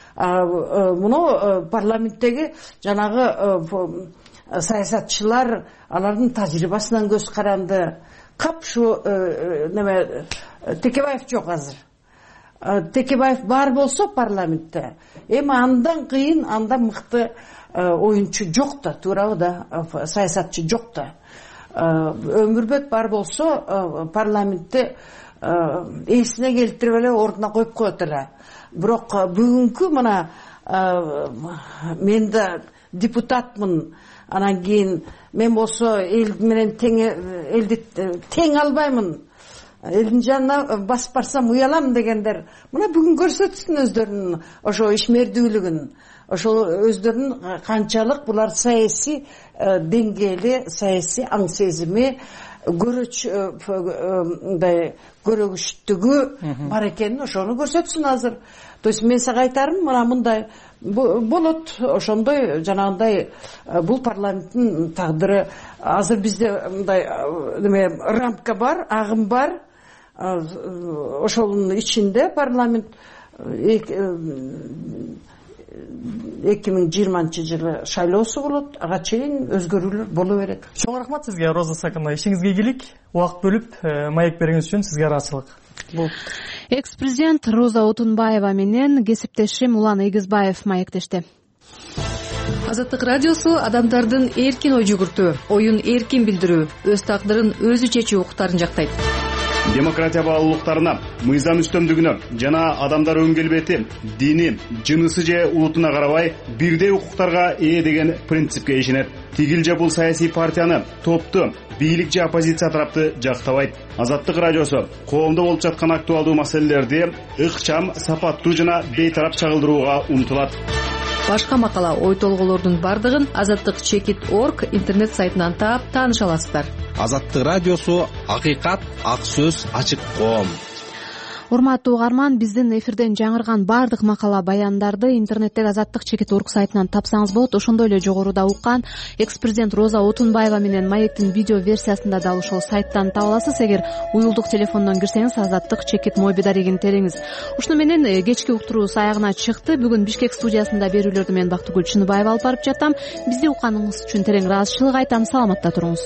Муну парламенттеги жанагы саясатчылар алардын тажрыйбасынан көз каранды. Кап шу неме Текебаев жок азыр. Текебаев бар болсо парламентте, эми андан кыйын, андан мыкты оюнчу жок да, туурабы да, саясатчы жок да. Өмүрбөк бар болсо парламентте эсине келтирип эле ордуна коюп коет эле. Бирок бүгүнкү мына мен да депутатмын. Анан кийин мен болсо эл менен элди тең албаймын. Элдин жанына басып барсам уялам дегендер. Мына бүгүн көрсөтсүн өздөрүнүн ошо ишмердүүлүгүн, ошо өздөрүнүн канчалык булар саясий деңгээли, саясий аң сезими, көрөгүчтүгү бар экенин ошону көрсөтсүн азыр. То есть мен сага айтарым, мына мындай болот, ошондой жанагындай бул парламенттин тагдыры. Азыр бизде мындай рамка бар, агым бар. Ошонун ичинде парламент 2020-жылы шайлоосу болот, ага чейин өзгөрүүлөр боло берет. Чоң рахмат сизге, Роза Сакановна. Ишиңизге ийгилик, убакыт бөлүп маек бергениңиз үчүн сизге ыраазычылык. Экс-президент Роза Отунбаева менен кесиптешим Улан Ыйгызбаев маектешти. Азаттык радиосу адамдардын эркин ой жүгүртүү, оюн эркин билдирүү, өз тагдырын өзү чечүү укуктарын жактайт. Демократия баалуулуктарына, мыйзам үстөмдүгүнө жана адамдар өн келбети, дини, жынысы же улутуна карабай бирдей укуктарга ээ деген принципке ишенет. Тигил же бул саясий партияны, топту, бийлик же оппозиция тарапты жактабайт. Азаттык радиосу коомдо болуп жаткан актуалдуу маселелерди ыкчам, сапаттуу жана бейтарап чагылдырууга умтулат. Башка макала, ой толголордун бардыгын azattik.org интернет сайтынан таап тааныша аласыздар. Азаттык радиосу акыйкат, ак сөз, ачык коом. Урматтуу угарман, биздин эфирден жаңырган баардык макала баяндарды интернеттеги Азаттык чекит орг сайтынан тапсаңыз болот. Ошондой эле жогоруда уккан экс-президент Роза Отунбаева менен маектин видео версиясында дал ушул сайттан таба аласыз. Эгер уюлдук телефондон кирсеңиз Азаттык чекит мобидаригин териңиз. Ушуну менен кечки уктуруубуз аягына чыкты. Бүгүн Бишкек студиясында берүүлөрдү мен Бактыгүл Чыныбаева алып барып жатам. Бизди укканыңыз үчүн терең ыраазычылык айтам. Саламатта туруңуз.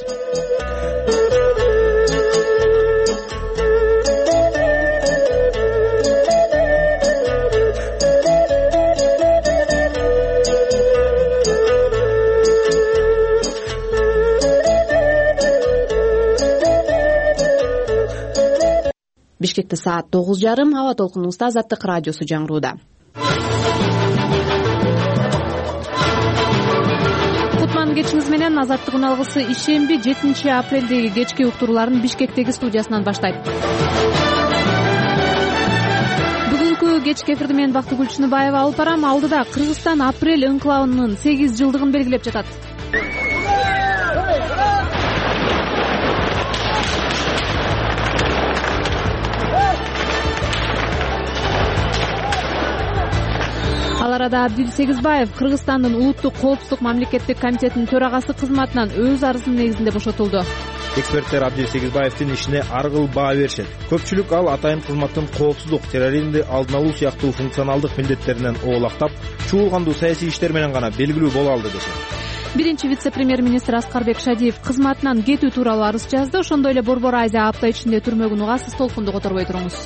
Бишкекте саат 9:30. Аба толкунубузда Азаттык радиосу жаңырууда. Кутман кечиңиз менен Азаттык үналгысы ишемби 7 апрелдеги кечки уктурууларын Бишкектеги студиясынан баштайт. Бүгүнкү кечки эфирди мен Бактыгүл Чыныбаева алып барам. Алдыда Кыргызстан апрель ыңкылабынын 8 жылдыгын белгилеп жатат. Ал арада Абдил Сегизбаев Кыргызстандын улуттук коопсуздук мамлекеттик комитетинин төрагасы кызматынан өз арызынын негизинде бошотулду. Эксперттер Абдил Сегизбаевдин ишине ар кыл баа беришет. Көпчүлүк ал атайын кызматтын коопсуздук, терроризмди алдын алуу сыяктуу функционалдык милдеттеринен оолактап, чуулгандуу саясий иштер менен гана белгилүү боло алды дешет. Биринчи вице-премьер-министр Аскарбек Шадиев кызматынан кетүү тууралуу арыз жазды. Ошондой эле Борбор Азия апта ичинде түрмөгүн угасыз. Толкунду которбой туруңуз.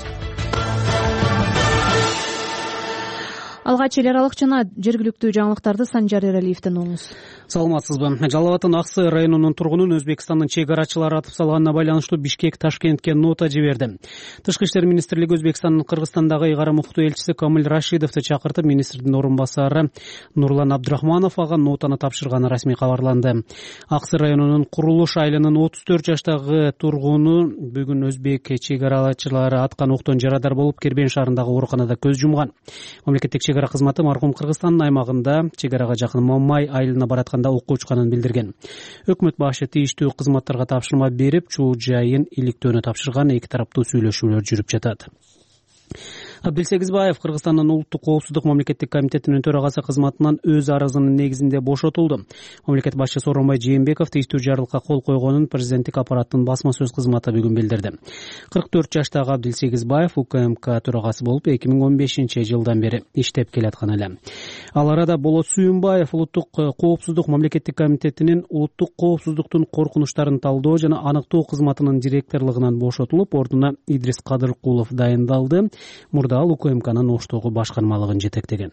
Алгач эл аралык жана жергиликтүү жаңылыктарды Санжар Эралиевден угуңуз. Саламатсызбы. Жалал Абадтын Аксы районунун тургунун Өзбекстандын чек арачылары атып салганына байланыштуу Бишкек Ташкентке нота жиберди. Тышкы иштер министрлиги Өзбекстандын Кыргызстандагы ыйгарым укуктуу элчиси Камил Рашидовду чакыртып, министрдин орун басары Нурлан Абдрахманов ага нотаны тапшырганы расмий кабарланды. Аксы районунун Курулуш айылынын 34 жаштагы тургуну бүгүн Өзбек чек арачылары аткан октон жарадар болуп, Кербен шаарындагы ооруканада көз жумган. Мамлекеттик чек ара кызматы маркум Кыргызстандын аймагында чек арага жакын Мамай айылына бараткан окко учканын билдирген. Өкмөт башы тийиштүү кызматтарга тапшырма берип, чуу жайын иликтөөнү тапшырган. Эки тараптуу сүйлөшүүлөр жүрүп жатат. Абдил Сегизбаев Кыргызстандын улуттук коопсуздук мамлекеттик комитетинин төрагасы кызматынан өз арызынын негизинде бошотулду. Мамлекет башчысы Сооронбай Жээнбеков тийиштүү жарлыкка кол койгонун президенттик аппараттын басма сөз кызматы бүгүн билдирди. 44 жаштагы Абдил Сегизбаев УКМК төрагасы болуп 2015 жылдан бери иштеп келаткан эле. Ал арада Болот Сүйүнбаев улуттук коопсуздук мамлекеттик комитетинин улуттук коопсуздуктун коркунучтарын талдоо жана аныктоо кызматынын директорлугунан бошотулуп, ордуна Идрис Кадыркулов дайындалды. Ал УКМКнын Оштогу башкармалыгын жетектеген.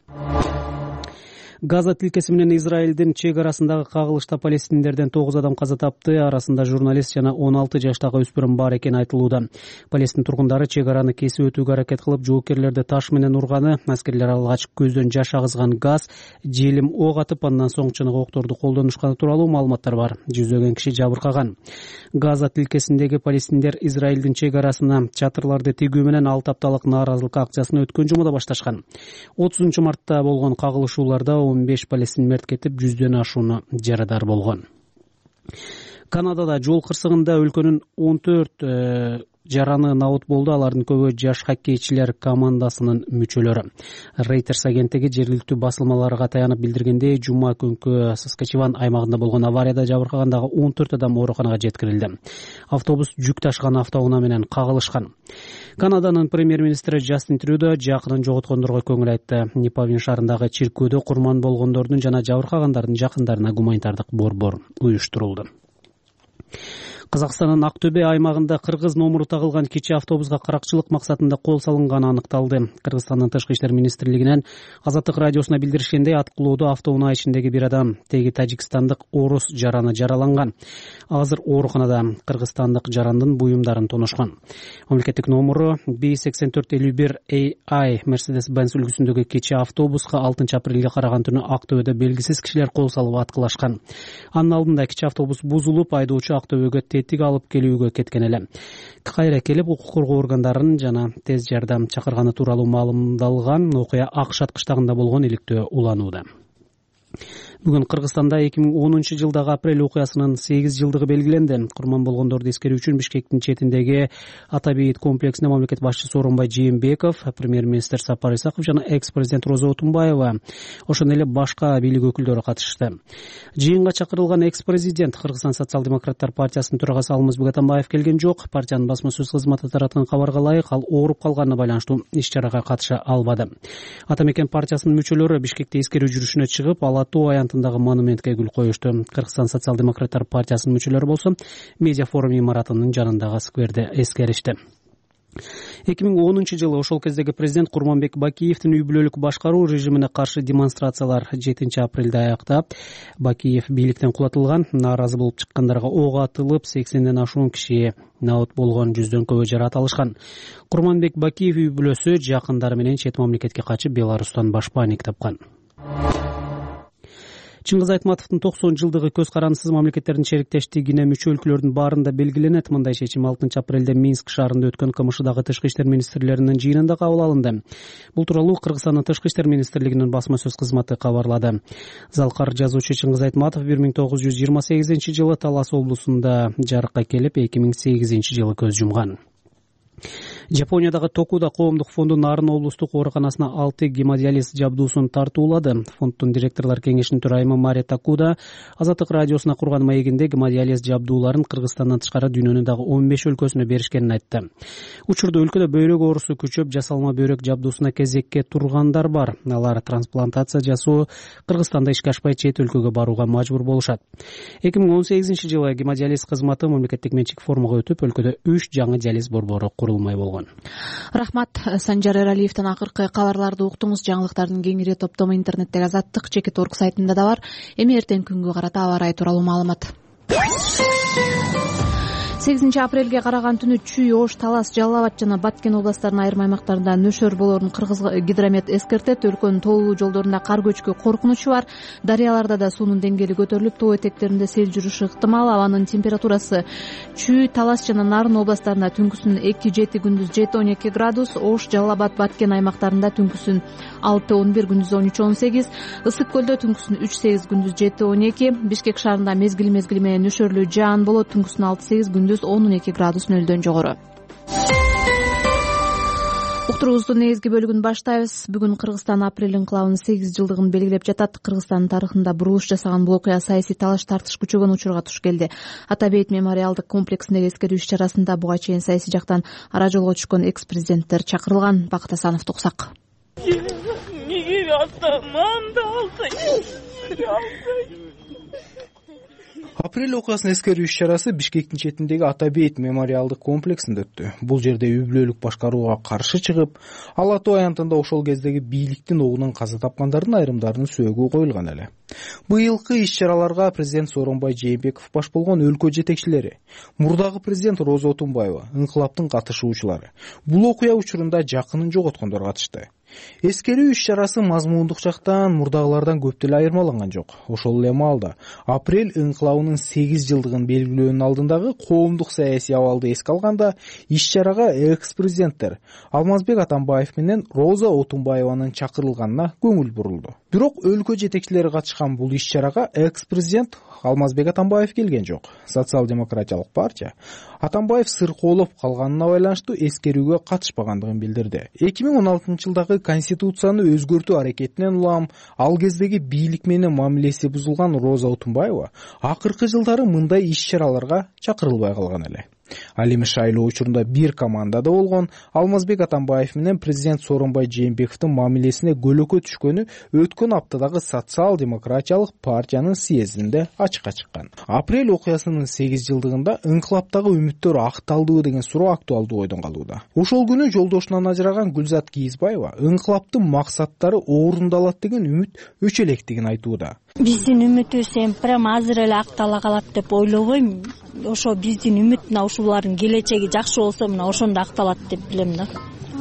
Газа тилкеси менен Израилдин чек арасындагы кагылышта палестиндерден 9 адам каза тапты. Арасында журналист жана 16 жаштагы өспүрүм бар экени айтылууда. Палестин тургундары чек араны кесип өтүүгө аракет кылып, жоокерлерди таш менен урганы, аскерлер алгач көздөн жаш агызган газ, желим ок атып, андан соң чыныгы окторду колдонушканы тууралуу маалыматтар бар. Жүздөгөн киши жабыркаган. Газа тилкесиндеги палестиндер Израилдин чек арасына чатырларды тигүү менен 6 апталык нааразылык акциясын өткөн жумада башташкан. 30 мартта болгон кагылышууларда 15 палестин мерт кетип, 100дөн ашууну жарадар болгон. Канадада жол кырсыгында өлкөнүн 14 жараны набут болду. Алардын көбү жаш хоккейчилер командасынын мүчөлөрү. Reuters агенттиги жергиликтүү басылмаларга таянып билдиргендей, жума күнкү Саскачеван аймагында болгон аварияда жабыркагандагы 14 адам ооруканага жеткирилди. Автобус жүк ташкан автоунаа менен кагылышкан. Канаданын премьер-министри Джастин Трюдо жакынын жоготкондорго көңүл айтты. Непавин шаарындагы чиркөөдө курман болгондордун жана жабыркагандардын жакындарына гуманитардык борбор уюштурулду. Казакстандын Актөбе аймагында кыргыз номуру тагылган кичи автобуска каракчылык максатында кол салынганы аныкталды. Кыргызстандын Тышкы иштер министрлигинен Азаттык радиосуна билдиришкендей, аткылоодо автоунаа ичиндеги бир адам, теги тажикстандык орус жараны жараланган. Азыр ооруканада кыргызстандык жарандын буюмдарын тонушкан. Мамлекеттик номуру B8451 AI Mercedes-Benz үлгүсүндөгү кичи автобуска 6 апрелге караган түнү Актөбөдө белгисиз кишилер кол салып аткылашкан. Анын алдында кичи автобус бузулуп, айдоочу Актөбөгө тетик алып келүүгө кеткен эле. Кайра келип, укук коргоо органдарын жана тез жардам чакырганы тууралуу маалымдалган. Окуя Ак Шаткыштагында болгон, иликтөө уланууда. Бүгүн Кыргызстанда 2010-жылдагы апрель окуясынын 8 жылдыгы белгиленди. Курман болгондорду эскерүү үчүн Бишкектин четиндеги Ата-бейит комплексине мамлекет башчысы Сооронбай Жээнбеков, премьер-министр Сапар Исаков жана экс-президент Роза Отунбаева, ошондой эле башка бийлик өкүлдөрү катышты. Жыйынга чакырылган экс-президент Кыргызстан социал-демократтар партиясынын төрагасы Алмазбек Атамбаев келген жок. Партиянын басма сөз кызматы тараткан кабарга ылайык, ал ооруп калганына байланыштуу иш-чарага катыша албады. Ата мекен партиясынын мүчөлөрү Бишкекте эскерүү жүрүшүнө чыгып, Ала Тоо аянтындагы монументке гүл коюшту. Кыргызстан социал-демократтар партиясынын мүчөлөрү болсо медиа форум имаратынын жанындагы скверде эскеришти. 2010-жылы ошол кездеги президент Курманбек Бакиевдин үй бүлөлүк башкаруу режимине каршы демонстрациялар 7 апрелде аяктап, Бакиев бийликтен кулатылган, нааразы болуп чыккандарга ок атылып, 80ден ашуун киши наут болгон, 100дөн көбү жаракат алышкан. Курманбек Бакиев үй бүлөсү жакындары менен чет мамлекетке качып, Беларустан башпаанник тапкан. Чыңгыз Айтматовдун 90 жылдыгы көз карандысыз мамлекеттердин шериктештигине мүчө өлкөлөрдүн баарында белгиленет. Мындай чечим 6 апрелде Минск шаарында өткөн КМШдагы тышкы иштер министрлеринин жыйынында кабыл алынды. Бул тууралуу Кыргызстандын тышкы иштер министрлигинин басма сөз кызматы кабарлады. Залкар жазуучу Чыңгыз Айтматов 1928-жылы Талас облусунда жарыкка келип, 2008-жылы көз жумган. Жапониядагы Токуда коомдук фонду Нарын облустук ооруканасына 6 гемодиализ жабдуусун тартуулады. Фонддун директорлор кеңешинин төрайымы Мария Такуда Азаттык радиосуна курган маегинде гемодиализ жабдууларын Кыргызстандан тышкары дүйнөнүн дагы 15 өлкөсүнө беришкенин айтты. Учурда өлкөдө бөйрөк оорусу күчөп, жасалма бөйрөк жабдуусуна кезекке тургандар бар. Алар трансплантация жасоо, Кыргызстанда ишке ашпай чет өлкөгө барууга мажбур болушат. 2018-жылы гемодиализ кызматы мамлекеттик менчик формага өтүп, өлкөдө 3 жаңы диализ борбору курулмай болгон. Рахмат. Санжар Эралиевдин акыркы кабарларды уктуңуз. Жаңылыктардын кеңири топтому интернеттеги Азаттык /.org сайтында да бар. Эми эртең күнгө карата аба ырайы тууралуу маалымат. 8 апрелге караган түнү Чүй, Ош, Талас, Жалал Абад жана Баткен областтарынын айрым аймактарында нөшөр болоорун Кыргыз гидромет эскертет. Өлкөнүн тоолуу жолдорунда кар көчкү коркунучу бар. Дарыяларда да суунун деңгээли көтөрүлүп, тоо этектеринде сел жүрүшү ыктымал. Абанын температурасы Чүй, Талас жана Нарын областарында түнкүсүн 2-7, күндүз 7-12 градус, Ош, Жалал Абад, Баткен аймактарында түнкүсүн 6-11, күндүз 13-18, Ысык көлдө түнкүсүн 3-8, күндүз 7-12, Бишкек шаарында мезгил менен нөшөрлүү жаан болот, түнкүсүн 6-8, күндүз 12 градус нөлдөн жогору. Уктуруубуздун негизги бөлүгүн баштайбыз. Бүгүн Кыргызстан апрель инкылабынын 8 жылдыгын белгилеп жатат. Кыргызстандын тарыхында бурулуш жасаган бул окуя саясий талаш тартыш күчөгөн учурга туш келди. Ата-бейит мемориалдык комплексиндеги эскерүү иш-чарасында буга чейин саясий жактан ара жолго түшкөн экс-президенттер чакырылган. Бакыт Асановду уксак. Апрель окуясын эскерүү иш-чарасы Бишкектин четиндеги Ата-бейит мемориалдык комплексинде өттү. Бул жерде үй бүлөлүк башкарууга каршы чыгып, Ала Тоо аянтында ошол кездеги бийликтин огунан каза тапкандардын айрымдарынын сөөгү коюлган эле. Быйылкы иш-чараларга президент Сооронбай Жээнбеков баш болгон өлкө жетекчилери, мурдагы президент Роза Отунбаева, инкылаптын катышуучулары, бул окуя учурунда жакынын жоготкондор катышты. Эскерүү иш-чарасы мазмундук жактан мурдагылардан көп деле айырмаланган жок. Ошол эле маалда апрель инкылабынын 8 жылдыгын белгилөөнүн алдындагы коомдук саясий абалды эске алганда, иш-чарага экс-президенттер Алмазбек Атамбаев менен Роза Отунбаеванын чакырылганына көңүл бурулду. Бирок өлкө жетекчилери катышкан бул иш-чарага экс-президент Алмазбек Атамбаев келген жок. Социал-демократиялык партия Атамбаев сыркоолоп калганына байланыштуу эскерүүгө катышпагандыгын билдирди. 2016-жылдагы конституцияны өзгөртүү аракетинен улам ал кездеги бийлик менен мамилеси бузулган Роза Отунбаева акыркы жылдары мындай иш-чараларга чакырылбай калган эле. Ал эми шайлоо учурунда бир командада болгон Алмазбек Атамбаев менен президент Сооронбай Жээнбековдун мамилесине көлөкө түшкөнү өткөн аптадагы социал-демократиялык партиянын съездинде ачыкка чыккан. Апрель окуясынын 8 жылдыгында инкылаптагы үмүттөр акталдыбы деген суроо актуалдуу ойдон калууда. Ошол күнү жолдошунан ажыраган Гүлзат Кийизбаева инкылаптын максаттары орундалат деген үмүт өчө электигин айтууда. Биздин үмүтүбүз эми прям азыр эле актала калат деп ойлобойм. Ошо биздин үмүт мына ушулардын келечеги жакшы болсо мына ошондо акталат деп билем да.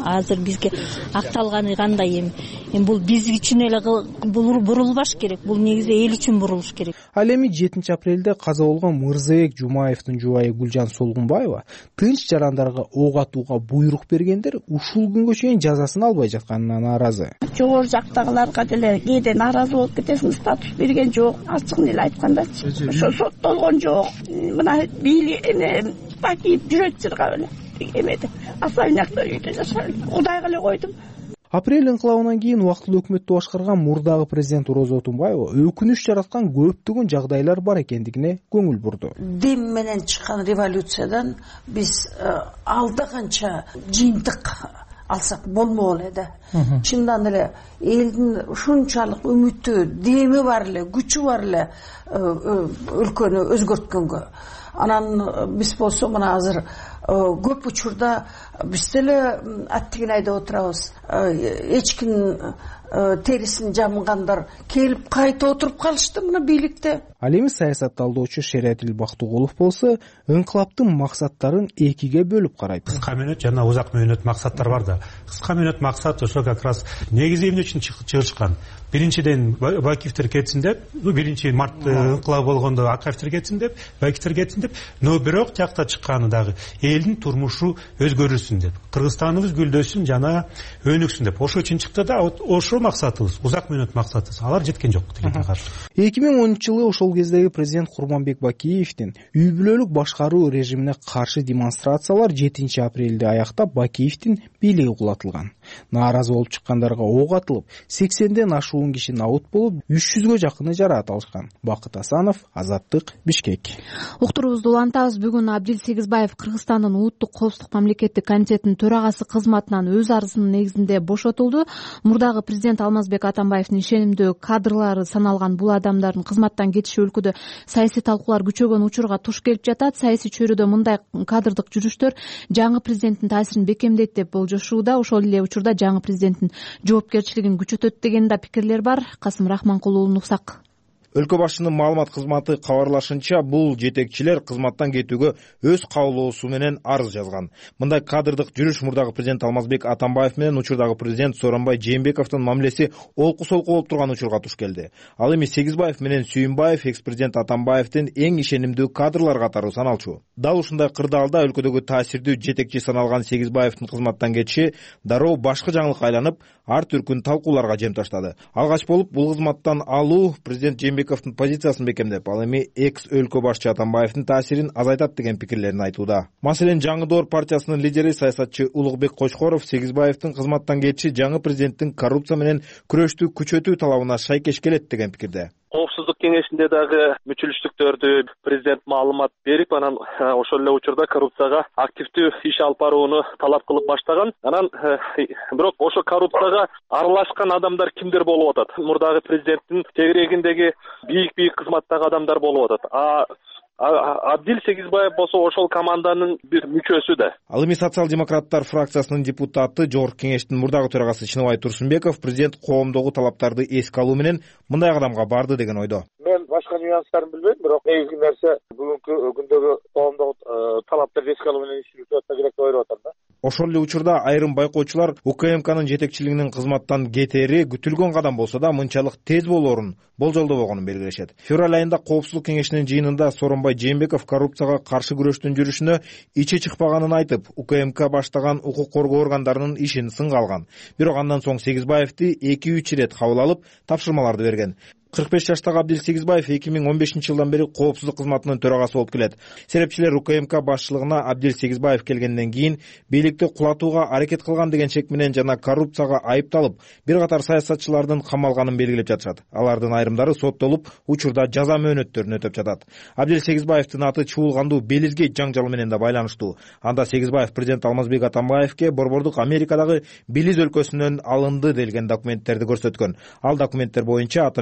азыр бизге акталганы кандай? Эми бул биз үчүн эле бурулбаш керек, бул негизи эл үчүн бурулуш керек. Ал эми 7 апрелде каза болгон Мырзабек Жумаевдин жубайы Гүлжан Солгунбаева тынч жарандарга ок атууга буйрук бергендер ушул күнгө чейин жазасын албай жатканына нааразы. Жогору жактагыларга деле кээде нааразы болуп кетесиң, статус берген жок, ачыгын эле айткандачы. Ошо соттолгон жок. Мына Бакиев жүрөт жырга эле эмеди. Особнякта үйдө жашайт. Кудайга эле койдум. Апрель инкылабынан кийин убактылуу өкмөттү башкарган мурдагы президент Роза Отунбаева өкүнүч жараткан көптөгөн жагдайлар бар экендигине көңүл бурду. Дем менен чыккан революциядан биз алда канча жыйынтык алсак болмок эле да. Чындан эле элдин ушунчалык үмүтү, деми бар эле, күчү бар эле өлкөнү өзгөрткөнгө. Анан биз болсо мына азыр көп учурда биз деле аттигин айдап отурабыз. Эч ким терисин жамгандар келип кайта отуруп калышты мына бийликте. Ал эми саясат талдоочу Шериатил Бактыгулов болсо инкылаптын максаттарын экиге бөлүп карайт. Кыска мөөнөт жана узак мөөнөт максаттар бар да. Кыска мөөнөт максат ошо как раз негизи эмне үчүн чыгышкан. Биринчиден Бакиевтер кетсин деп, 1-март инкылабы болгондо Акаевтер кетсин деп, Бакиевтер кетсин деп, но бирок жакта чыкканы дагы элдин турмушу өзгөрүлсүн деп, Кыргызстаныбыз гүлдөсүн жана өнүксүн деп. Ошо үчүн чыкты да, ошо максатыбыз, узак мөөнөт максатыбыз. Алар жеткен жок тигине каршы. 2010-жылы ошол кездеги президент Курманбек Бакиевдин үй бүлөлүк башкаруу режимине каршы демонстрациялар 7 апрелде аяктап Бакиевдин бийлиги кулатылган. Нааразы болуп чыккандарга ок атылып, 80ден ашуун киши набут болуп, 300гө жакыны жараат алышкан. Бакыт Асанов, Азаттык, Бишкек. Уктуруубузду улантабыз. Бүгүн Абдил Сегизбаев Кыргызстандын улуттук коопсуздук мамлекеттик комитетинин төрагасы кызматынан өз арызынын негизинде бошотулду. Мурдагы президент Алмазбек Атамбаевдин ишенимдүү кадрлары саналган бул адамдардын кызматтан кетиши өлкөдө саясий талкуулар күчөгөн учурга туш келип жатат. Саясий чөйрөдө мындай кадрдык жүрүштөр жаңы президенттин таасирин бекемдейт деп болжошууда. Ошол эле учурда жаңы президенттин жоопкерчилигин күчөтөт деген да пикирлер бар. Касым Рахманкул уулун уксак. Өлкө башчынын маалымат кызматы кабарлашынча, бул жетекчилер кызматтан кетүүгө өз каалоосу менен арыз жазган. Мындай кадрдык жүрүш мурдагы президент Алмазбек Атамбаев менен учурдагы президент Сооронбай Жээнбековдун мамилеси олку-солку болуп турган учурга туш келди. Ал эми Сегизбаев менен Сүйүнбаев экс-президент Атамбаевдин эң ишенимдүү кадрлар катары саналчу. Дал ушундай кырдаалда өлкөдөгү таасирдүү жетекчи саналган Сегизбаевдин кызматтан кетиши дароо башкы жаңылыкка айланып, ар түркүн талкууларга жем таштады. Алгач болуп бул кызматтан алуу президент Жээнбековдун позициясын бекемдеп, ал эми экс өлкө башчы Атамбаевдин таасирин азайтат деген пикирлерин айтууда. Маселен, Жаңы Доор партиясынын лидери саясатчы Улукбек Кочкоров Сегизбаевдин кызматтан кетиши жаңы президенттин коррупция менен күрөштү күчөтүү талабына шайкеш келет деген пикирде. Коопсуздук кеңешинде дагы мүчүлүштүктөрдү президент маалымат берип, анан ошол эле учурда коррупцияга активдүү иш алып барууну талап кылып баштаган. Анан бирок ошо коррупцияга аралашкан адамдар кимдер болуп атат? Мурдагы президенттин тегерегиндеги бийик кызматтагы адамдар болуп атат. Абдил Сегизбаев болсо ошол команданын бир мүчөсү да. Ал эми социал-демократтар фракциясынын депутаты, Жогорку кеңештин мурдагы төрагасы Чыныбай Турсунбеков президент коомдогу талаптарды эске алуу менен мындай кадамга барды деген ойдо. Мен башка нюанстарын билбейм, бирок негизги нерсе бүгүнкү күндөгү коомдогу талаптарды эске алуу менен иш жүрүп жатса керек деп ойлоп атам да. Ошол эле учурда айрым байкоочулар УКМКнын жетекчилигинин кызматтан кетери күтүлгөн кадам болсо да мынчалык тез болоорун болжолдобогонун белгилешет. Февраль айында коопсуздук кеңешинин жыйынында Сооронбай Жээнбеков коррупцияга каршы күрөштүн жүрүшүнө ичи чыкпаганын айтып, УКМК баштаган укук коргоо органдарынын ишин сынга алган. Бирок андан соң Сегизбаевди 2-3 ирет кабыл алып, тапшырмаларды берген. 45 жаштагы Абдил Сегизбаев 2015-жылдан бери коопсуздук кызматынын төрагасы болуп келет. Серепчилер УКМК башчылыгына Абдил Сегизбаев келгенден кийин бийликти кулатууга аракет кылган деген чек менен жана коррупцияга айыпталып, бир катар саясатчылардын камалганын белгилеп жатышат. Алардын айрымдары соттолуп, учурда жаза мөөнөттөрүн өтөп жатат. Абдил Сегизбаевдин аты чуулгандуу Белизгейт жаңжалы менен да байланыштуу. Анда Сегизбаев президент Алмазбек Атамбаевке борбордук Америкадагы Белиз өлкөсүнөн алынды делген документтерди көрсөткөн. Ал документтер боюнча Атамекен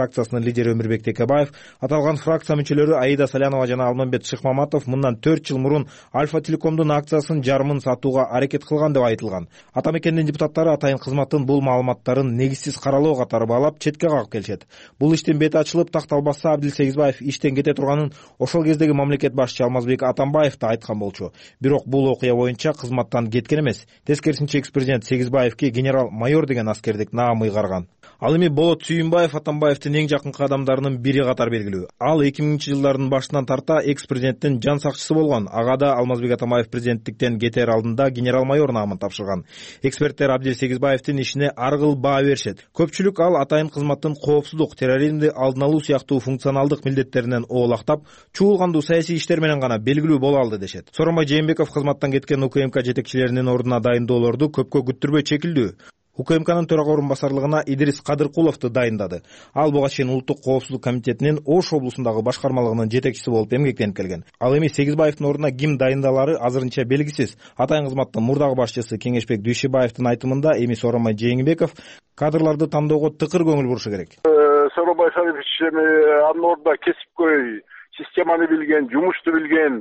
фракциясынын лидери Өмүрбек Текебаев, аталган фракция мүчөлөрү Аида Салянова жана Алмамбет Шыкмаматов мындан 4 жыл мурун Альфа Телекомдун акциясын жарымын сатууга аракет кылган деп айтылган. Ата мекендин депутаттары атайын кызматтын бул маалыматтарын негизсиз каралоо катары баалап четке кагып келишет. Бул иштин бети ачылып, такталбаса Абдил Сегизбаев иштен кете турганын ошол кездеги мамлекет башчысы Алмазбек Атамбаев да айткан болчу. Бирок бул окуя боюнча кызматтан кеткен эмес. Тескерисинче экс-президент Сегизбаевке генерал-майор деген аскердик наам ыйгарган. Ал эми Болот Сүйүнбаев Атамбаевдин эң жакынкы адамдарынын бири катары белгилүү. Ал 2000-жылдардын башынан тарта экс-президенттин жан сакчысы болгон. Ага да Алмазбек Атамбаев президенттиктен кетер алдында генерал-майор наамын тапшырган. Эксперттер Абдил Сегизбаевдин ишине ар кыл баа беришет. Көпчүлүк ал атайын кызматтын коопсуздук, терроризмди алдын алуу сыяктуу функционалдык милдеттеринен оолактап, чуулгандуу саясий иштер менен гана белгилүү боло алды дешет. Сооронбай Жээнбеков кызматтан кеткен УКМК жетекчилеринин ордуна дайындоолорду көпкө күттүрбөй чекилдүү. УКМКнын төрага орун басарлыгына Идрис Кадыркуловду дайындады. Ал буга чейин Улуттук коопсуздук комитетинин Ош облусундагы башкармалыгынын жетекчиси болуп эмгектенип келген. Ал эми Сегизбаевдин ордуна ким дайындалары азырынча белгисиз. Атайын кызматтын мурдагы башчысы Кеңешбек Дүйшебаевдин айтымында эми Сооронбай Жээнбеков кадрларды тандоого тыкыр көңүл бурушу керек. Сооронбай Шарипович анын ордуна кесипкөй системаны билген, жумушту билген,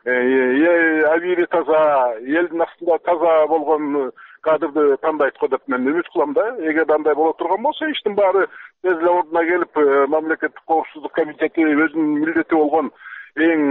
абийири таза, элдин астында таза болгон кадрды тандайт го деп мен үмүт кылам да. Эгер андай боло турган болсо, иштин баары тез эле ордуна келип, мамлекеттик коопсуздук комитети өзүнүн милдети болгон эң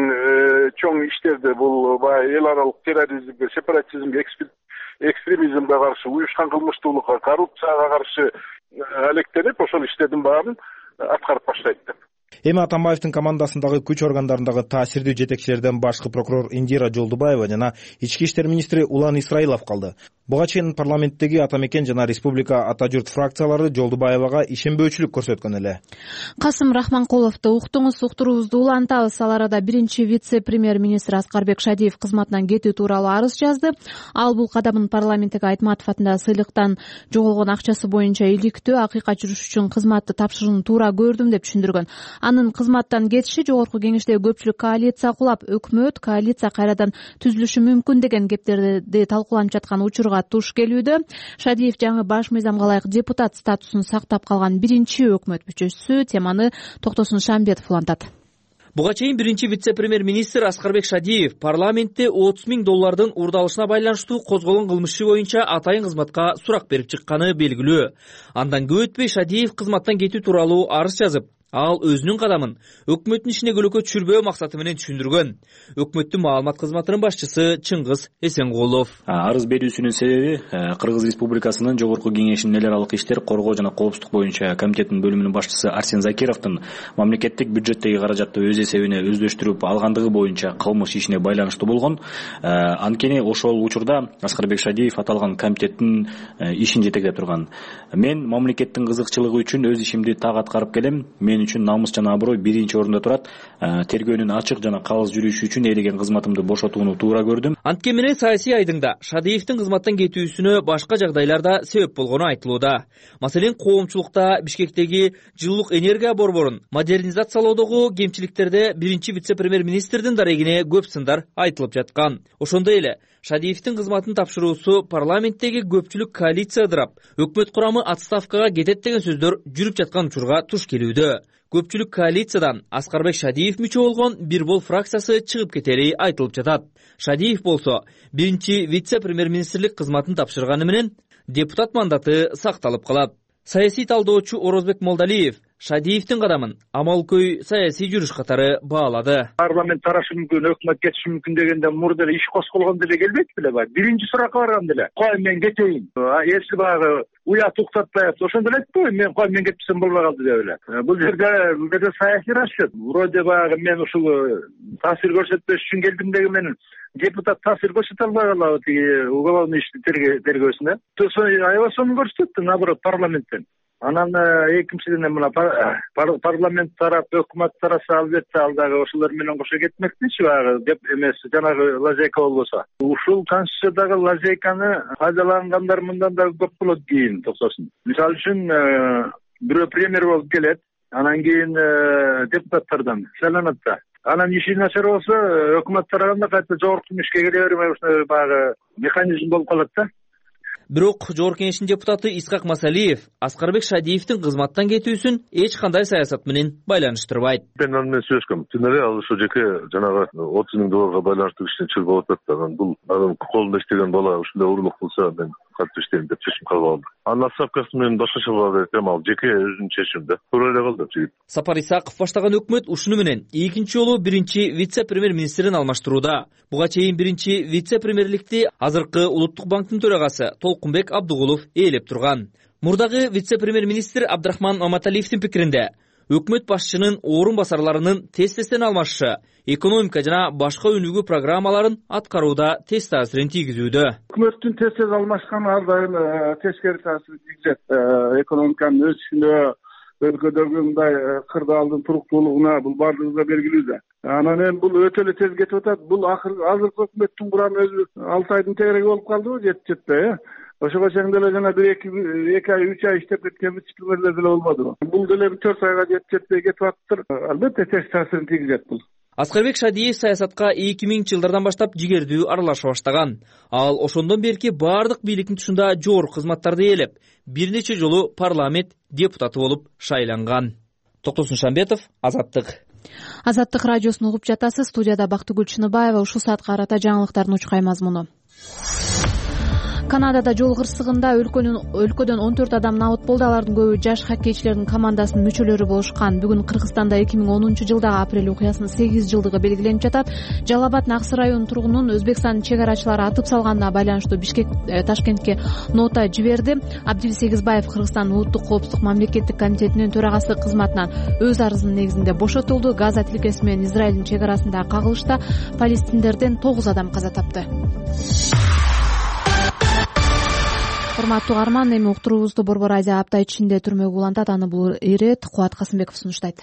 чоң иштерди, бул баягы эл аралык терроризмге, сепаратизмге, экстремизмге каршы, уюшкан кылмыштуулукка, коррупцияга каршы алектенип, ошол иштердин баарын аткарып баштайт деп. Эми Атамбаевдин командасындагы күч органдарындагы таасирдүү жетекчилерден башкы прокурор Индира Жолдубаева жана ички иштер министри Улан Исраилов калды. Буга чейин парламенттеги Ата мекен жана Республика Ата журт фракциялары Жолдубаевага ишенбөөчүлүк көрсөткөн эле. Касым Рахманкуловду уктуңуз, уктуруубузду улантабыз. Ал арада биринчи вице-премьер-министр Аскарбек Шадиев кызматынан кетүү тууралуу арыз жазды. Ал бул кадамын парламенттеги Айтматов атындагы сыйлыктан жоголгон акчасы боюнча иликтөө, акыйкат жүрүш үчүн кызматты тапшырууну туура көрдүм деп түшүндүргөн. Анын кызматтан кетиши жогорку кеңештеги көпчүлүк коалиция кулап, өкмөт коалиция кайрадан түзүлүшү мүмкүн деген кептерди талкууланып жаткан учурга туш келүүдө. Шадиев жаңы баш мыйзамга ылайык депутат статусун сактап калган биринчи өкмөт мүчөсү. Теманы Токтосун Шамбетов улантат. Буга чейин биринчи вице-премьер-министр Аскарбек Шадиев парламентте $30,000 уурдалышына байланыштуу козголгон кылмыш иши боюнча атайын кызматка сурак берип чыкканы белгилүү. Андан көп өтпөй Шадиев кызматтан кетүү тууралуу арыз жазып, ал өзүнүн кадамын өкмөттүн ишине көлөкө түшүрбөө максаты менен түшүндүргөн. Өкмөттүн маалымат кызматынын башчысы Чыңгыз Эсенгулов. Арыз берүүсүнүн себеби Кыргыз Республикасынын жогорку кеңешинин эл аралык иштер коргоо жана коопсуздук боюнча комитетинин бөлүмүнүн башчысы Арсен Закировдун мамлекеттик бюджеттеги каражатты өз эсебине өздөштүрүп алгандыгы боюнча кылмыш ишине байланыштуу болгон. Анткени ошол учурда Аскарбек Шадиев аталган комитеттин ишин жетектеп турган. Мен мамлекеттин кызыкчылыгы үчүн өз ишимди так аткарып келем. Мен үчүн намыс жана аброй биринчи орунда турат. Тергөөнүн ачык жана калыс жүрүшү үчүн ээлеген кызматымды бошотууну туура көрдүм. Анткени менен саясий айдыңда Шадиевдин кызматтан кетүүсүнө башка жагдайларда себеп болгону айтылууда. Маселен, коомчулукта Бишкектеги жылуулук энергия борборун модернизациялоодогу кемчиликтерде биринчи вице-премьер-министрдин дарегине көп сындар айтылып жаткан. Ошондой эле Шадиевдин кызматын тапшыруусу парламенттеги көпчүлүк коалиция ыдырап, өкмөт курамы отставкага кетет деген сөздөр жүрүп жаткан учурга туш келүүдө. Көпчүлүк коалициядан Аскарбек Шадиев мүчө болгон Бир бол фракциясы чыгып кетери айтылып жатат. Шадиев болсо биринчи вице-премьер-министрлик кызматын тапшырганы менен депутат мандаты сакталып калат. Саясий талдоочу Орозбек Молдалиев Шадиевдин кадамын амалкөй саясий жүрүш катары баалады. Парламент тарашы мүмкүн, өкмөт кетиши мүмкүн дегенде мурда эле иш козголгон деле келбейт беле баягы. Биринчи суракка барган деле. Кой мен кетейин. Если баягы уят уктатпай атса, ошондо эле айтпайбы, мен кой мен кетпесем болбой калды деп эле. Бул жерде саясий расчет. Вроде баягы мен ушул таасир көрсөтпөш үчүн келдим деген менен депутат таасир көрсөтө албай калабы тиги уголовный ишти тергөөсүнө. Аябай сонун көрсөттү наоборот парламенттен. Анан экинчиден мына парламент тарап, өкмөт тараса албетте ал дагы ошолор менен кошо кетмекчи баягы деп эмес, жанагы лазейка болбосо. Ушул конституциядагы лазейканы пайдалангандар мындан да көп болот кийин токсосун. Мисалы үчүн бирөө премьер болуп келет, анан кийин депутаттардан шайланат да. Анан иши начар болсо, өкмөт тарабында кайта жогорку ишке келе бермей баягы механизм болуп калат да. Бирок Жогорку Кеңештин депутаты Исхак Масалиев Аскарбек Шадиевдин кызматтан кетүүсүн эч кандай саясат менен байланыштырбайт. Мен аны менен сүйлөшкөм. Түн эле ал ошо жеке жанагы 30 000 долларга байланыштуу кишинин чыгып атат да. Бул адам колунда иштеген бала ушундай урурлук кылса мен кантип иштейм деп чечим кабыл алдым. Анын отставкасы менен башкача боло берет, ал жеке өзүнүн чечими да. Көрө эле калды жигит. Сапар Исаков баштаган өкмөт ушуну менен экинчи жолу биринчи вице-премьер-министрин алмаштырууда. Буга чейин биринчи вице-премьерликти азыркы Улуттук банктын төрагасы Толкунбек Абдыгулов ээлеп турган. Мурдагы вице-премьер-министр Абдрахман Маматалиевдин пикиринде өкмөт башчынын орун басарларынын тез-тезден алмашышы экономика жана башка өнүгүү программаларын аткарууда тез таасирин тийгизүүдө. Өкмөттүн тез алмашканы ар дайым тескери таасир тийгизет. Экономиканын өсүшүнө, өлкөдөгү мындай кырдаалдын туруктуулугуна бул баардыгыбызга белгилүү да. Анан эми бул өтө эле тез кетип атат. Бул азыркы өкмөттүн курамы өзү 6 айдын тегереги болуп калдыбы, жетпей, Ошого чейин деле жана 1-2 ай 3 ай иштеп кеткен вице-премьерлер деле болбоду. Бул деле 4 айга жетпей кетип атыптыр. Албетте тез таасирин тийгизет бул. Аскарбек Шадиев саясатка 2000-жылдардан баштап жигердүү аралаша баштаган. Ал ошондон берки бардык бийликтин тушунда жогорку кызматтарды ээлеп, бир нече жолу парламент депутаты болуп шайланган. Токтосун Шамбетов, Азаттык. Азаттык радиосун угуп жатасыз. Студияда Бактыгүл Чыныбаева. Ушул саатка карата жаңылыктардын учкай мазмуну. Канадада жол кырсыгында өлкөдөн 14 адам набыт болду. Алардын көбү жаш хоккейчилердин командасынын мүчөлөрү болушкан. Бүгүн Кыргызстанда 2010-жылдагы апрель окуясынын 8 жылдыгы белгиленип жатат. Жалал Абад Наксы районунун тургунун Өзбекстандын чек арачылары атып салганына байланыштуу Бишкек Ташкентке нота жиберди. Абдил Сегизбаев Кыргызстандын улуттук коопсуздук мамлекеттик комитетинин төрагасы кызматынан өз арызынын негизинде бошотулду. Газа тилкеси менен Израилдин чек арасындагы кагылышта палестиндерден 9 адам каза тапты. Урматтуу угарман, эми уктуруубузду Борбор Азия апта ичинде түрмөгө улантат. Аны бул ирет Кубат Касымбеков сунуштайт.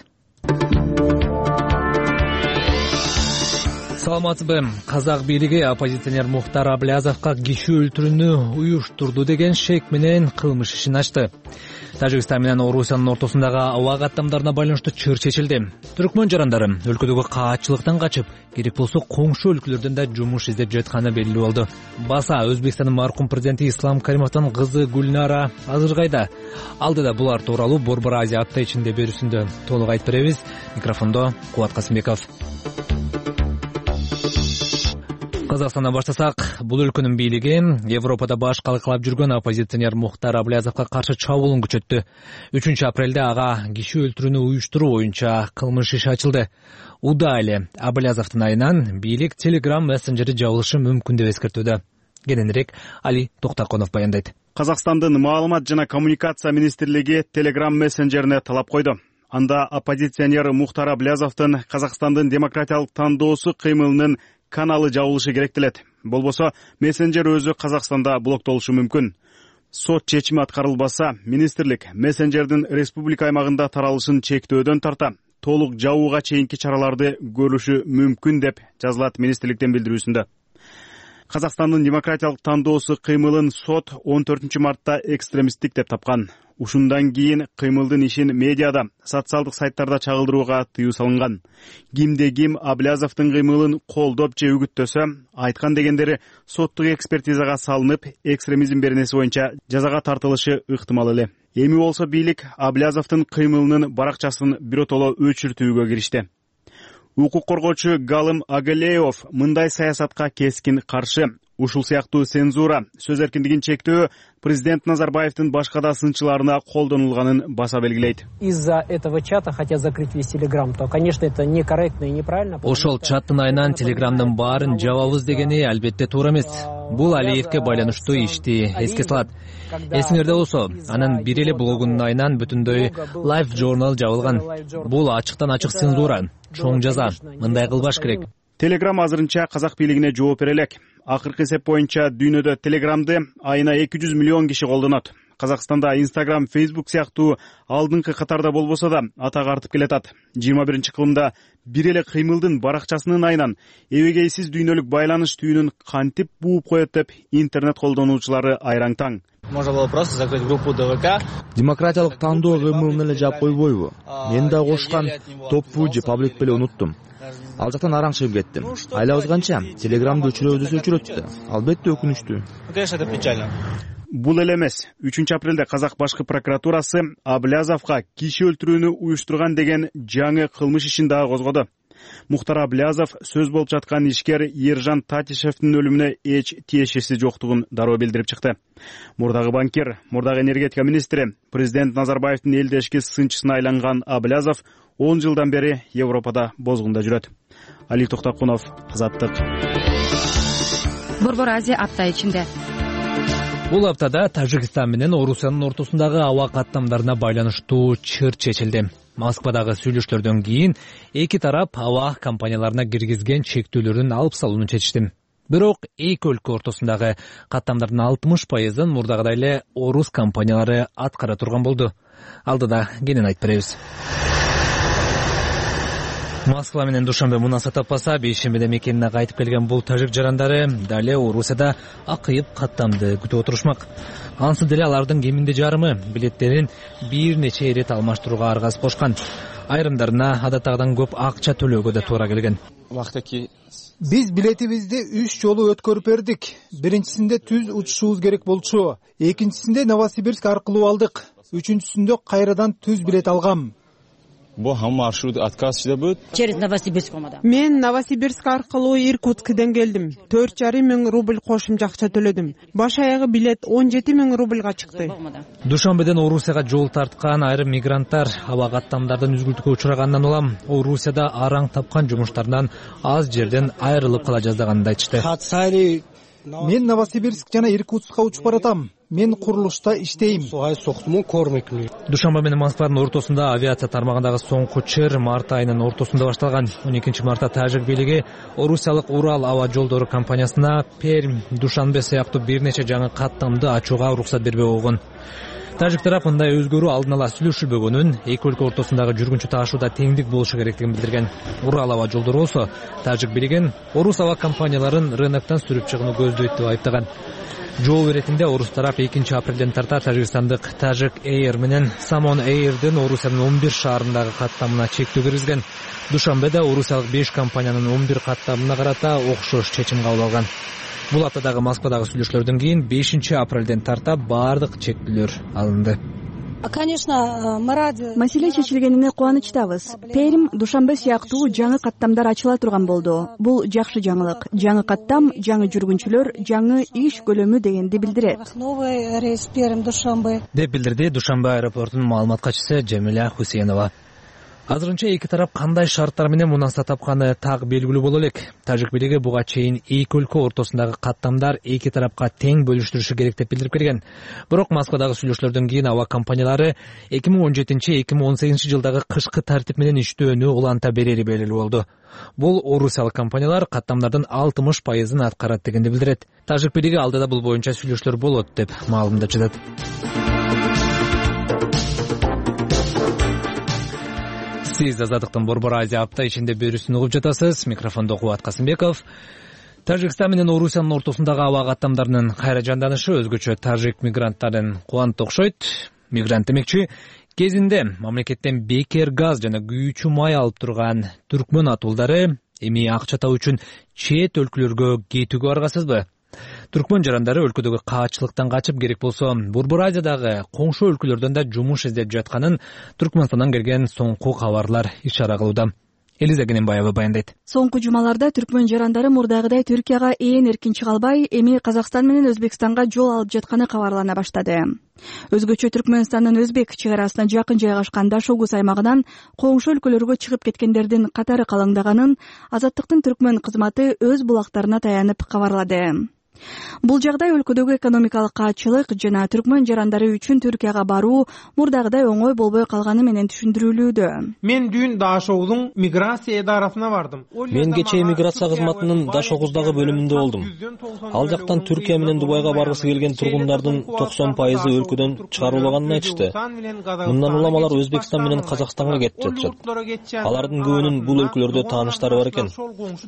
Саламатсызбы? Казак бийлиги оппозиционер Мухтар Аблязовго киши өлтүрүүнү уюштурду деген шек менен кылмыш ишин ачты. Тажикстан менен Орусиянын ортосундагы аба каттамдарына байланыштуу чыр чечилди. Түркмөн жарандары өлкөдөгү каатчылыктан качып, керек болсо коңшу өлкөлөрдөн да жумуш издеп жатканы белгилүү болду. Баса Өзбекстандын маркум президенти Ислам Каримовдун кызы Гүлнара азыркайда. Алдыда булар тууралуу Борбор Азия апта ичинде берүүсүндө толук айтып беребиз. Микрофондо Кубат Касымбеков. Казакстандан баштасак, бул өлкөнүн бийлиги Европада баш калкалап жүргөн оппозиционер Мухтар Аблязовго каршы чабуулун күчөттү. 3-апрелде ага киши өлтүрүүнү уюштуруу боюнча кылмыш иши ачылды. Уда эле Аблязовдун айынан бийлик Telegram мессенджери жабылышы мүмкүн деп эскертүүдө. Кененирээк Али Токтаконов баяндайт. Казакстандын маалымат жана коммуникация министрлиги Telegram мессенджерине талап койду. Анда оппозиционер Мухтар Аблязовдун Казакстандын демократиялык тандоосу кыймылынын каналы жабылышы керектелет. Болбосо мессенджер өзү Казакстанда блоктолушу мүмкүн. Сот чечими аткарылбаса, министрлик мессенджердин республика аймагында таралышын чектөөдөн тарта, толук жабууга чейинки чараларды көрүшү мүмкүн деп жазылат министрликтин билдирүүсүндө. Казакстандын демократиялык тандоосу кыймылын сот 14 мартта экстремисттик деп тапкан. Ушундан кийин кыймылдын ишин медиада, социалдык сайттарда чагылдырууга тыюу салынган. Кимде ким Аблязовдун кыймылын колдоп же үгүттөсө, айткан дегендери соттук экспертизага салынып, экстремизм беренеси боюнча жазага тартылышы ыктымал эле. Эми болсо бийлик Аблязовдун кыймылынын баракчасын биротоло өчүртүүгө киришти. Укук коргоочу Галым Агалеев мындай саясатка кескин каршы. Ушул сыяктуу цензура, сөз эркиндигин чектөө президент Назарбаевдин башка да сынчыларына колдонулганын баса белгилейт. Из-за этого чата хотят закрыть весь Telegram, то, конечно, это некорректно и неправильно. Ошол чаттын айынан Telegramдын баарын жабабыз дегени албетте туура эмес. Бул Алиевке байланыштуу ишти эске салат. Эсиңерде болсо, анын бир эле блогунун айынан бүтүндөй Live Journal жабылган. Бул ачыктан ачык цензура, чоң жаза. Мындай кылбаш керек. Telegram азырынча казак бийлигине жооп бере элек. Акыркы эсеп боюнча дүйнөдө Telegramды айына 200 миллион киши колдонот. Казакстанда Instagram, Facebook сыяктуу алдыңкы катарда болбосо да атак артып келатат. 21-кылымда бир эле кыймылдын баракчасынын айынан эбегейсиз дүйнөлүк байланыш түйүнүн кантип бууп коет деп интернет колдонуучулары айраң таң. Можно было просто закрыть группу ДВК. Демократиялык тандоо кыймылын эле жаап койбойбу? Мен да кошкан топпу же паблик беле унуттум. Ал жактан араң чыгып кеттим. Айлабыз канча? Телеграмды өчүрөбүз десе өчүрөт да. Албетте өкүнүчтүү. Конечно, это печально. Бул эле эмес. 3-апрелде Казак башкы прокуратурасы Аблязовго киши өлтүрүүнү уюштурган деген жаңы кылмыш ишин дагы козгоду. Мухтар Аблязов сөз болуп жаткан ишкер Ержан Татишевдин өлүмүнө эч тиешеси жоктугун дароо билдирип чыкты. Мурдагы банкир, мурдагы энергетика министри, президент Назарбаевдин элдешки сынчысына айланган Аблязов 10 жылдан бери Европада бозгунда жүрөт. Али Токтокунов, Азаттык. Борбор Азия апта ичинде. Бул аптада Тажикстан менен Орусиянын ортосундагы аба каттамдарына байланыштуу чыр чечилди. Москвадагы сүйлөшүүлөрдөн кийин эки тарап аба компанияларына киргизген чектөөлөрдүн алып салууну чечишти. Бирок эки өлкө ортосундагы каттамдардын 60%-ын мурдагыдай эле орус компаниялары аткара турган болду. Алдыда кенен айтып беребиз. Москва менен Душанбе мунаса таппаса, бейшембиде мекенине кайтып келген бул тажик жарандары дале Орусияда акыйып каттамды күтүп отурушмак. Ансы деле алардын кеминде жарымы билеттерин бир нече ирет алмаштырууга аргасып кошкан. Айрымдарына адаттагыдан көп акча төлөөгө да туура келген. Биз билетибизди 3 жолу өткөрүп бердик. Биринчисинде түз учушубуз керек болчу. Экинчисинде Новосибирск аркылуу алдык. Үчүнчүсүндө кайрадан түз билет алгам. Через Новосибирск комада. Мен Новосибирск аркылуу Иркутскден келдим. 4,5 миң рубль кошумча акча төлөдүм. Баш аягы билет 17 миң рубльга чыкты. Душанбеден Орусияга жол тарткан айрым мигранттар аба каттамдардын үзгүлтүккө учурагандан улам Орусияда араң тапкан жумуштарынан аз жерден айрылып кала жаздаганын айтышты. Мен Новосибирск жана Иркутскка учуп баратам. Мен курулушта иштейм. Душанбе менен Москванын ортосунда авиация тармагындагы соңку чыр март айынын ортосунда башталган. 12 мартта тажик бийлиги Орусиялык Урал аба жолдору компаниясына Пермь, Душанбе сыяктуу бир нече жаңы каттамды ачууга уруксат бербей койгон. Тажик тарап мындай өзгөрүү алдын ала сүйлөшүлбөгөнүн, эки өлкө ортосундагы жүргүнчү таашууда теңдик болушу керектигин билдирген. Урал аба жолдору болсо тажик бийлигин орус аба компанияларын рыноктон сүрүп чыгууну көздөйт деп айыптаган. Жол иретинде орус тарап 2-апрелден тарта Тажикстандык Tajik Air менен Samon Air'дин Орусиянын 11 шаарындагы каттамына чектөө киргизген. Душанбеде орусиялык 5 компаниянын 11 каттамына карата окшош чечим кабыл алган. Бул аптадагы Москвадагы сүйлөшүүлөрдөн кийин 5-апрелден тарта бардык чектөөлөр алынды. Маселе чечилгенине кубанычтабыз. Пермь, Душанбе сыяктуу жаңы каттамдар ачыла турган болду. Бул жакшы жаңылык. Жаңы каттам, жаңы жүргүнчүлөр, жаңы иш көлөмү дегенди билдирет. Новый рейс Пермь-Душанбе деп билдирди Душанбе аэропортунун маалымат катчысы Жамиля Хусейнова. Азырынча эки тарап кандай шарттар менен мунаса тапканы так белгилүү боло элек. Тажик бийлиги буга чейин эки өлкө ортосундагы каттамдар эки тарапка тең бөлүштүрүшү керек деп билдирип келген. Бирок Москвадагы сүйлөшүүлөрдөн кийин аба компаниялары 2017-2018 жылдагы кышкы тартип менен иштөөнү уланта берери белгилүү болду. Бул орусиялык компаниялар каттамдардын 60%-ын аткарат дегенди билдирет. Тажик бийлиги алдыда бул боюнча сүйлөшүүлөр болот деп маалымдап жатат. Сиз Азаттыктын Борбор Азия апта ичинде берүүсүн угуп жатасыз. Микрофондо Кубат Касымбеков. Тажикстан менен Орусиянын ортосундагы аба каттамдарынын кайра жанданышы өзгөчө тажик мигранттарын кубантып окшойт. Мигрант демекчи кезинде мамлекеттен бекер газ жана күйүүчү май алып турган түркмөн атуулдары эми акча табуу үчүн чет өлкөлөргө кетүүгө аргасызбы? Түркмөн жарандары өлкөдөгү каачылыктан качып керек болсо Борбор Азиядагы коңшу өлкөлөрдөн да жумуш издеп жатканын Түркмөнстандан келген соңку кабарлар ишара кылууда. Элиза Кененбаева баяндайт. Соңку жумаларда түркмөн жарандары мурдагыдай Түркияга эркин чыга албай, эми Казакстан менен Өзбекстанга жол алып жатканы кабарлана баштады. Өзгөчө Түркмөнстандын Өзбек чыгарасына жакын жайгашкан Дашогуз аймагынан коңшу өлкөлөргө чыгып кеткендердин катары калаңдаганын Азаттыктын түркмөн кызматы өз булактарына таянып кабарлады. Бул жагдай өлкөдөгү экономикалык каачылык жана түркмөн жарандары үчүн Түркияга баруу мурдагыдай оңой болбой калганы менен түшүндүрүлүүдө. Мен дүйүн Дашогуздун миграция идарасына бардым. Мен кечээ миграция кызматынын Дашогуздагы бөлүмүндө болдум. Ал жактан Түркия менен Дубайга баргысы келген тургундардын 90% өлкөдөн чыгарылганын айтышты. Мындан улам алар Өзбекстан менен Казакстанга кетип жатышат. Алардын көбүнүн бул өлкөлөрдө тааныштары бар экен.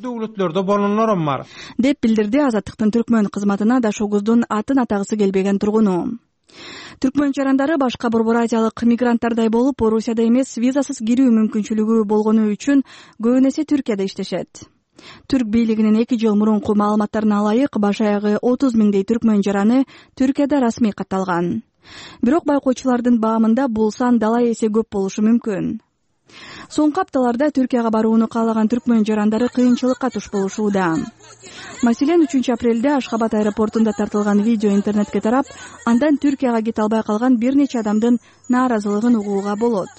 Деп билдирди Азаттыктын түркмөн кызматына Дашогуздун атын атагысы келбеген тургуну. Түркмөн жарандары башка борбор азиялык мигранттардай болуп, Орусияда эмес визасыз кирүү мүмкүнчүлүгү болгону үчүн көбүнесе Түркияда иштешет. Түрк бийлигинин 2 жыл мурунку маалыматтарына ылайык баш аягы 30 миңдей түркмөн жараны Түркияда расмий катталган. Бирок байкоочулардын баамында бул сан далай эсе көп болушу мүмкүн. Соңку апталарда Түркияга барууну каалаган түркмөн жарандары кыйынчылыкка туш болушууда. Маселен 3 апрелде Ашхабад аэропортунда тартылган видео интернетке тарап, андан Түркияга кете албай калган бир нече адамдын нааразылыгын угууга болот.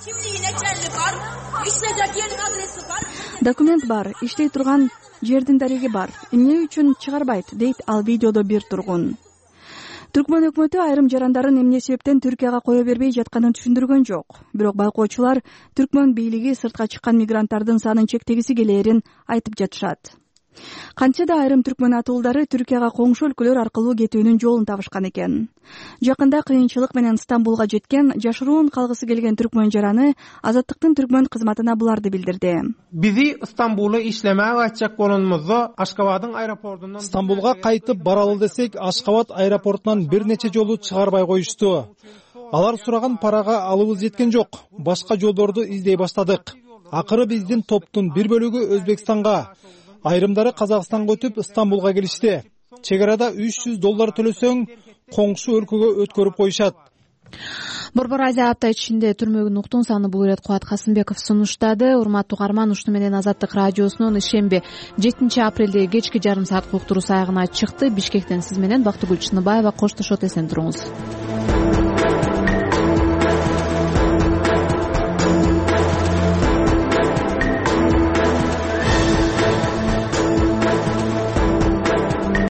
Документ бар, иштей турган жердин дареги бар. Эмне үчүн чыгарбайт, дейт ал видеодо бир тургун. Түркмөн өкмөтү айрым жарандарын эмне себептен Түркияга кое бербей жатканын түшүндүргөн жок. Бирок байкоочулар түркмөн бийлиги сыртка чыккан мигранттардын санын чектегиси келээрин айтып жатышат. Кантсе да айрым түркмөн атуулдары Түркияга коңшу өлкөлөр аркылуу кетүүнүн жолун табышкан экен. Жакында кыйынчылык менен Стамбулга жеткен жашыруун калгысы келген түркмөн жараны Азаттыктын түркмөн кызматына буларды билдирди. Бизи Стамбулга иштемeye açacak bolunmuzda Ашхабадын аэропортунан Стамбулга кайтып баралы десек, Ашхабад аэропортунан бир нече жолу чыгарбай коюшту. Алар сураган парага алыбыз жеткен жок. Башка жолдорду издей баштадык. Акыры биздин топтун бир бөлүгү Өзбекстанга, айрымдары Казакстанга өтүп Стамбулга келишти. Чек арада $300 төлөсөң, коңшу өлкөгө өткөрүп коюшат. Борбор Азия апта ичинде түрмөгүн уктун саны бул ирет Кубат Касымбеков сунуштады. Урматтуу угарман, ушуну менен Азаттык радиосунун ишемби 7 апрелде кечки жарым саат уктуруу саягына чыкты. Бишкектен сиз менен Бактыгүл Чыныбаева коштошот, эсен туруңуз.